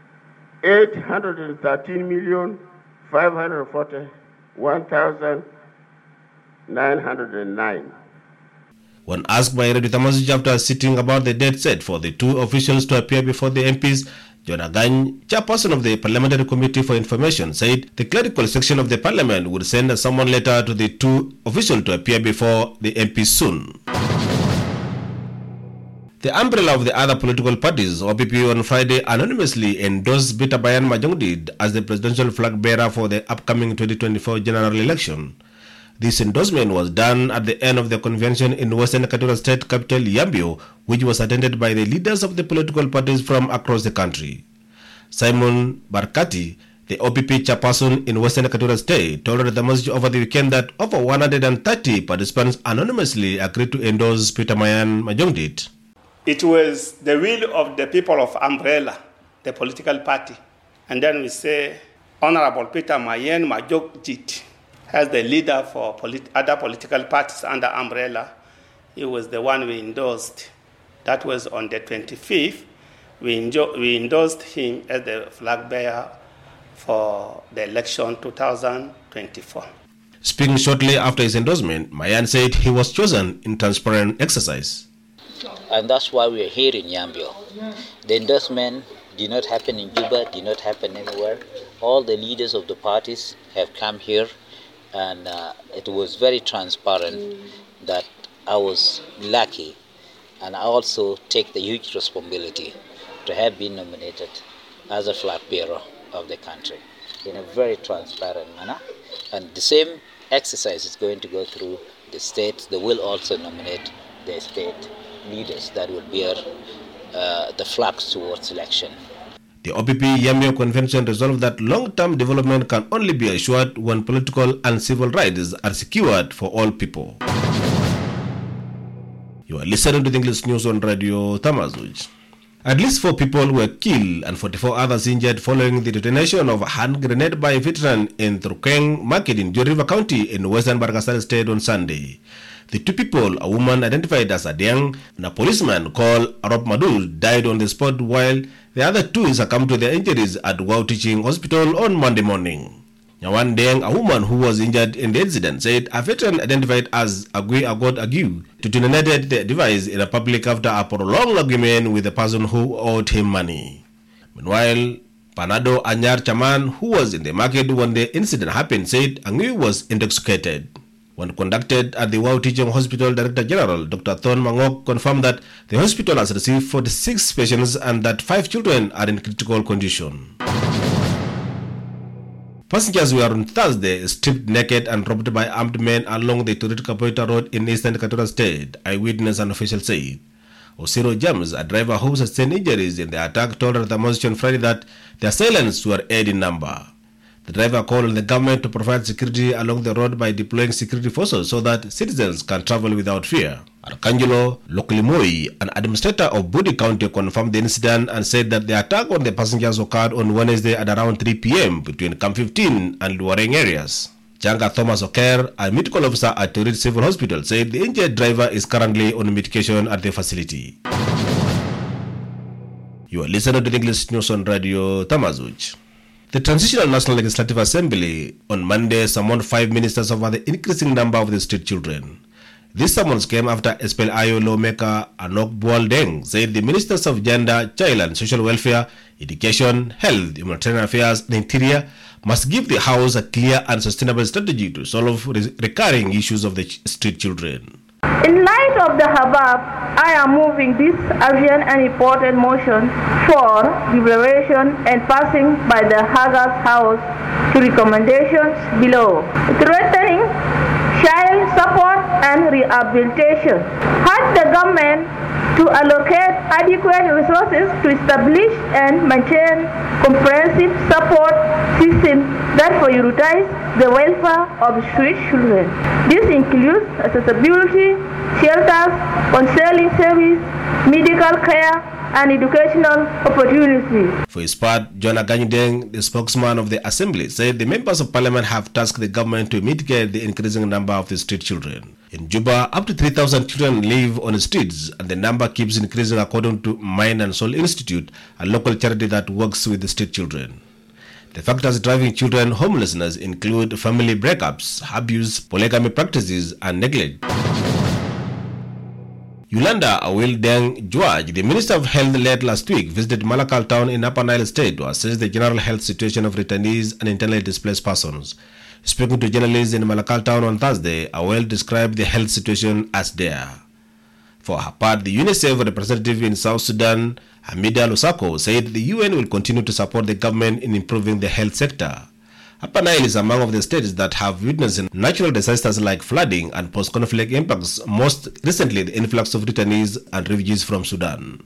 813,541,909. When asked by Radio Tamazight after sitting about the date set for the two officials to appear before the MPs, John Agany, chairperson of the Parliamentary Committee for Information, said the clerical section of the parliament would send a summon letter to the two officials to appear before the MPs soon. The umbrella of the other political parties, OPP, on Friday anonymously endorsed Peter Bayan Majongdit as the presidential flag bearer for the upcoming 2024 general election. This endorsement was done at the end of the convention in Western Equatorial State capital Yambio, which was attended by the leaders of the political parties from across the country. Simon Barkati, the OPP chairperson in Western Equatorial State, told the message over the weekend that over 130 participants anonymously agreed to endorse Peter Bayan Majongdit. It was the will of the people of Umbrella, the political party. And then we say, Honorable Peter Bayan Majongdit, as the leader for other political parties under Umbrella, he was the one we endorsed. That was on the 25th. We endorsed him as the flag bearer for the election 2024. Speaking shortly after his endorsement, Mayan said he was chosen in transparent exercise. And that's why we are here in Yambio. The endorsement did not happen in Juba, did not happen anywhere. All the leaders of the parties have come here, and it was very transparent that I was lucky, and I also take the huge responsibility to have been nominated as a flag bearer of the country in a very transparent manner. And the same exercise is going to go through the states. They will also nominate the state leaders that will bear the flags towards election. The OPP Yambio Convention resolved that long-term development can only be assured when political and civil rights are secured for all people. You are listening to the English news on Radio Tamazuj. At least 4 people were killed and 44 others injured following the detonation of a hand grenade by a veteran in Trukeng Market in Joe River County in western Bargasal State on Sunday. The 2 people, a woman identified as Adiang and a policeman called Arop Madul, died on the spot, while the other 2 succumbed to their injuries at Wow Teaching Hospital on Monday morning. Nyawan Deng, a woman who was injured in the incident, said a veteran identified as Agui Agod Agu detonated the device in a public after a prolonged argument with the person who owed him money. Meanwhile, Panado Anyar Chaman, who was in the market when the incident happened, said Agui was intoxicated. When conducted at the Wow Teaching Hospital, Director General Dr. Thon Mangok confirmed that the hospital has received 46 patients and that 5 children are in critical condition. Passengers were on Thursday stripped naked and robbed by armed men along the Turit-Kapoita Road in Eastern Equatorial State, eyewitness and official said. Osiro James, a driver who sustained injuries in the attack, told the Demonstration Friday that the assailants were 8 in number. The driver called on the government to provide security along the road by deploying security forces so that citizens can travel without fear. Arcangelo Lokulimoi, an administrator of Budi County, confirmed the incident and said that the attack on the passengers occurred on Wednesday at around 3 p.m. between Camp 15 and Luareng areas. Janga Thomas Oker, a medical officer at Turit Civil Hospital, said the injured driver is currently on medication at the facility. You are listening to the English news on Radio Tamazuj. The Transitional National Legislative Assembly on Monday summoned 5 ministers over the increasing number of the street children. This summons came after SPLIO lawmaker Anok Bualdeng said the ministers of Gender, Child and Social Welfare, Education, Health, Humanitarian Affairs and Interior must give the House a clear and sustainable strategy to solve recurring issues of the street children. In light of the above, I am moving this urgent and important motion for deliberation and passing by the Hagas House to recommendations below. Threatening child support and rehabilitation. Urge the government to allocate adequate resources to establish and maintain comprehensive support systems that prioritize the welfare of street children. This includes accessibility, shelters, counseling service, medical care, and educational opportunities. For his part, John Agany, the spokesman of the Assembly, said the members of Parliament have tasked the government to mitigate the increasing number of the street children. In Juba, up to 3,000 children live on the streets, and the number keeps increasing according to Mind and Soul Institute, a local charity that works with the street children. The factors driving children homelessness include family breakups, abuse, polygamy practices, and neglect. Yolanda Awil Deng Juaj, the Minister of Health, late last week visited Malakal town in Upper Nile State to assess the general health situation of returnees and internally displaced persons. Speaking to journalists in Malakal town on Thursday, Awil described the health situation as dire. For her part, the UNICEF representative in South Sudan, Hamida Lusako, said the UN will continue to support the government in improving the health sector. Upper Nile is among of the states that have witnessed natural disasters like flooding and post-conflict impacts, most recently the influx of returnees and refugees from Sudan.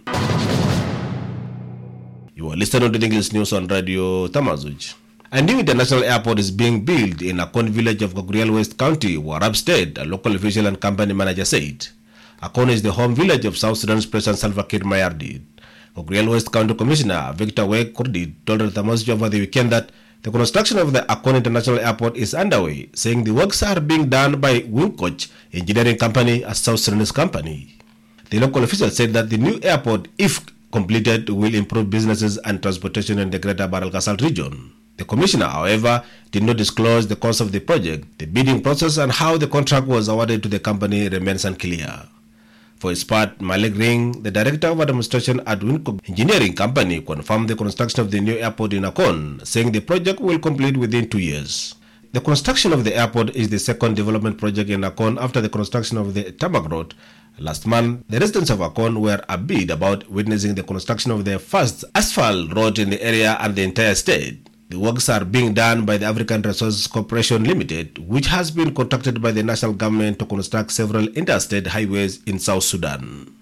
You are listening to the English news on Radio Tamazuj. A new international airport is being built in Akon village of Gogrial West County, Warab State, a local official and company manager said. Akon is the home village of South Sudan's President Salva Kiir Mayardit. Gogrial West County Commissioner Victor Wek Kurdi told Tamazuj over the weekend that the construction of the Akon International Airport is underway, saying the works are being done by Wincoach Engineering Company, a South Sudanese company. The local official said that the new airport, if completed, will improve businesses and transportation in the greater Bahr el Ghazal region. The commissioner, however, did not disclose the cost of the project. The bidding process and how the contract was awarded to the company remains unclear. For his part, Malik Ring, the director of administration at Wincoach Engineering Company, confirmed the construction of the new airport in Akon, saying the project will complete within 2 years. The construction of the airport is the second development project in Akon after the construction of the Tabak Road. Last month, the residents of Akon were upbeat about witnessing the construction of their first asphalt road in the area and the entire state. The works are being done by the African Resources Corporation Limited, which has been contracted by the national government to construct several interstate highways in South Sudan.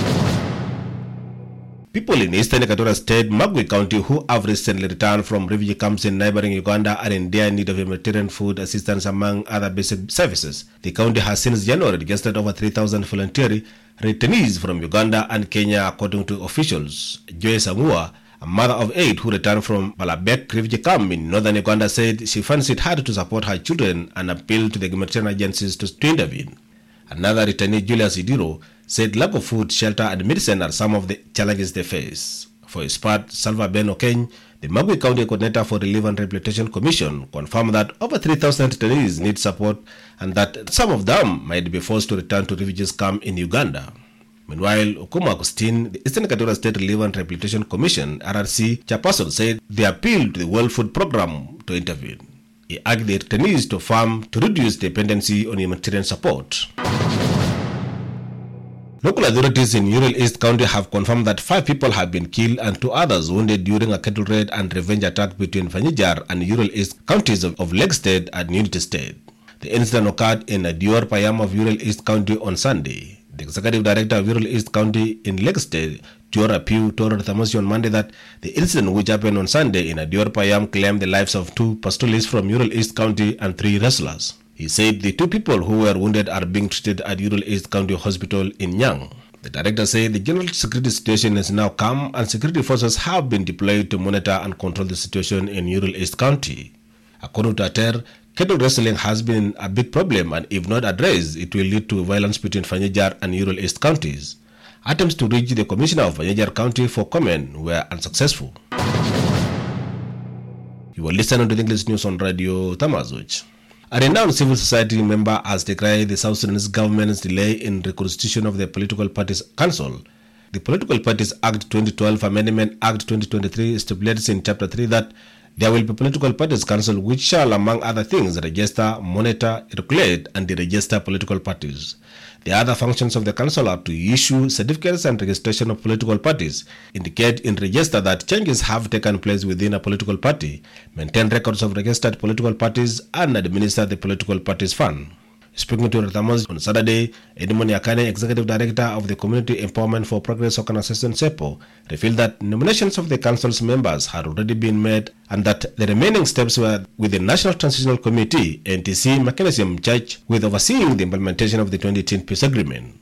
People in eastern Equatorial State, Magui County, who have recently returned from refugee camps in neighboring Uganda are in dire need of humanitarian food assistance among other basic services. The county has since January registered over 3,000 voluntary returnees from Uganda and Kenya, according to officials. Joy Samua, a mother of 8 who returned from Balabek refugee camp in northern Uganda, said she finds it hard to support her children and appealed to the humanitarian agencies to intervene. Another returnee, Julius Idiro, said lack of food, shelter and medicine are some of the challenges they face. For his part, Salva Ben Okeny, the Magui County Coordinator for Relief and Rehabilitation Commission, confirmed that over 3,000 returnees need support and that some of them might be forced to return to refugees camp in Uganda. Meanwhile, Okuma Agustin, the Eastern Equatorial State Relief and Rehabilitation Commission, RRC chairperson, said they appealed to the World Food Programme to intervene. He urged the returnees to farm to reduce dependency on humanitarian support. Local authorities in Ural East County have confirmed that 5 people have been killed and 2 others wounded during a cattle raid and revenge attack between Fanyijar and Ural East counties of Lake State and Unity State. The incident occurred in Dior Payam of Ural East County on Sunday. The executive director of Ural East County in Lake State, Tiora Pew, told Thamasi on Monday that the incident, which happened on Sunday in Dior Payam, claimed the lives of 2 pastoralists from Ural East County and 3 wrestlers. He said the 2 people who were wounded are being treated at Ural East County Hospital in Nyang. The director said the general security situation is now calm and security forces have been deployed to monitor and control the situation in Ural East County. According to Ater, cattle wrestling has been a big problem, and if not addressed, it will lead to violence between Fanyijar and Ural East counties. Attempts to reach the commissioner of Fanyijar County for comment were unsuccessful. You are listening to the English news on Radio Tamazuch. A renowned civil society member has decried the South Sudanese government's delay in reconstitution of the Political Parties Council. The Political Parties Act 2012 Amendment Act 2023 stipulates in Chapter 3 that there will be Political Parties Council which shall, among other things, register, monitor, regulate, and deregister political parties. The other functions of the council are to issue certificates and registration of political parties, indicate in register that changes have taken place within a political party, maintain records of registered political parties, and administer the political parties fund. Speaking to Ratamas on Saturday, Edmond Yakane, Executive Director of the Community Empowerment for Progress Organization SEPO, revealed that nominations of the Council's members had already been made and that the remaining steps were with the National Transitional Committee, NTC mechanism charged with overseeing the implementation of the 2018 peace agreement.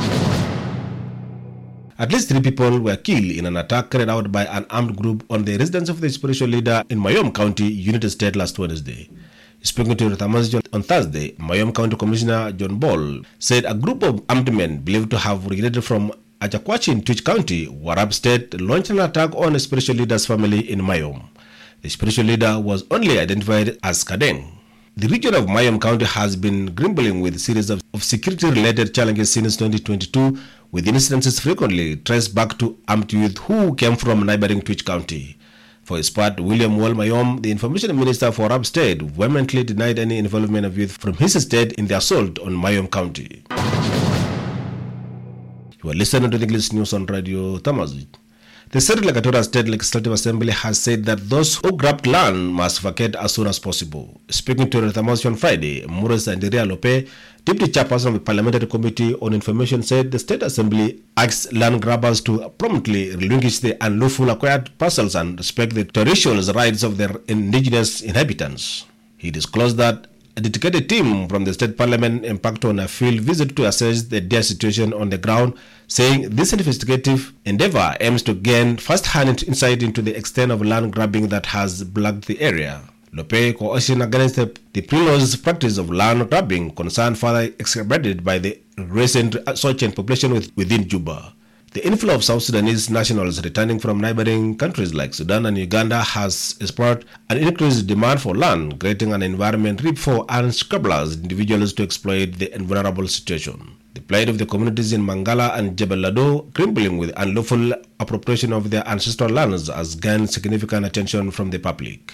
At least 3 people were killed in an attack carried out by an armed group on the residence of the spiritual leader in Mayom County, Unity State last Wednesday. Speaking to Ratamas on Thursday, Mayom County Commissioner John Ball said a group of armed men believed to have originated from Ajakwachi in Twitch County, Warab State, launched an attack on a spiritual leader's family in Mayom. The spiritual leader was only identified as Kadeng. The region of Mayom County has been grappling with a series of security-related challenges since 2022, with incidences frequently traced back to armed youth who came from neighboring Twitch County. For his part, William Wol-Mayom, the Information Minister for Arab State, vehemently denied any involvement of youth from his state in the assault on Mayom County. You are listening to the English news on Radio Tamazwit. The Central Equatorial State Legislative Assembly has said that those who grabbed land must vacate as soon as possible. Speaking to the Tamazwit on Friday, Mures Ndiria Lope, Deputy Chairperson of the Parliamentary Committee on Information, said the State Assembly asked land grabbers to promptly relinquish the unlawful acquired parcels and respect the territorial rights of their indigenous inhabitants. He disclosed that a dedicated team from the State Parliament embarked on a field visit to assess their situation on the ground, saying this investigative endeavor aims to gain first-hand insight into the extent of land grabbing that has plagued the area. Lope coercion against the pre-laws practice of land grabbing concern further exacerbated by the recent surge in population within Juba. The inflow of South Sudanese nationals returning from neighboring countries like Sudan and Uganda has spurred an increased demand for land, creating an environment ripe for unscrupulous individuals to exploit the vulnerable situation. The plight of the communities in Mangala and Jebel Lado, crippling with unlawful appropriation of their ancestral lands, has gained significant attention from the public.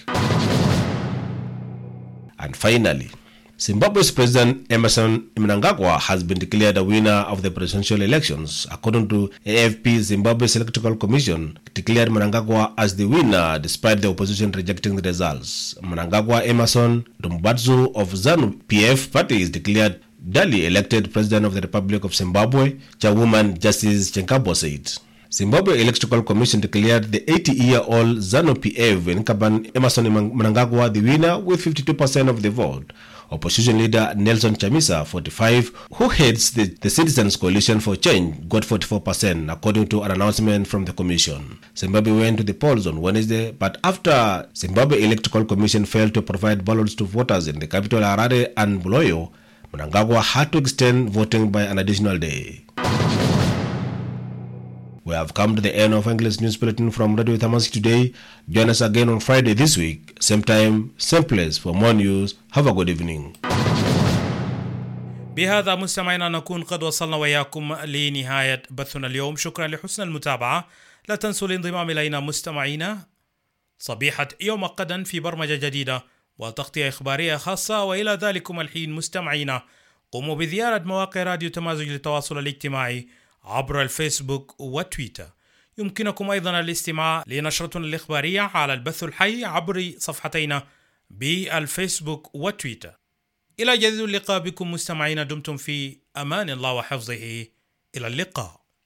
And finally, Zimbabwe's President Emmerson Mnangagwa has been declared a winner of the presidential elections. According to AFP, Zimbabwe's Electoral Commission declared Mnangagwa as the winner despite the opposition rejecting the results. Mnangagwa Emerson Dumbatsu of ZANU-PF party is declared duly elected President of the Republic of Zimbabwe, Chairwoman Justice Chenkabo said. Zimbabwe Electoral Commission declared the 80-year-old ZANU-PF incumbent Emmerson Mnangagwa the winner with 52% of the vote. Opposition leader Nelson Chamisa, 45, who heads the Citizens Coalition for Change, got 44%, according to an announcement from the Commission. Zimbabwe went to the polls on Wednesday, but after Zimbabwe Electoral Commission failed to provide ballots to voters in the capital Harare and Bulawayo, Mnangagwa had to extend voting by an additional day. We have come to the end of English News Bulletin from Radio Tamazwit today. Join us again on Friday this week, same time, same place for more news. Have a good evening. بهذا مستمعينا نكون قد وصلنا وياكم لنهاية بثنا اليوم. شكرا لحسن المتابعة. لا تنسوا الانضمام إلينا مستمعينا صبيحة يوم غدا في برمجة جديدة وتغطية إخبارية خاصة. وإلى ذلكم الحين مستمعينا قوموا بزيارة مواقع راديو تمازج للتواصل الاجتماعي عبر الفيسبوك وتويتر. يمكنكم أيضا الاستماع لنشرتنا الإخبارية على البث الحي عبر صفحتينا بالفيسبوك وتويتر. إلى جديد اللقاء بكم مستمعين، دمتم في أمان الله وحفظه. إلى اللقاء.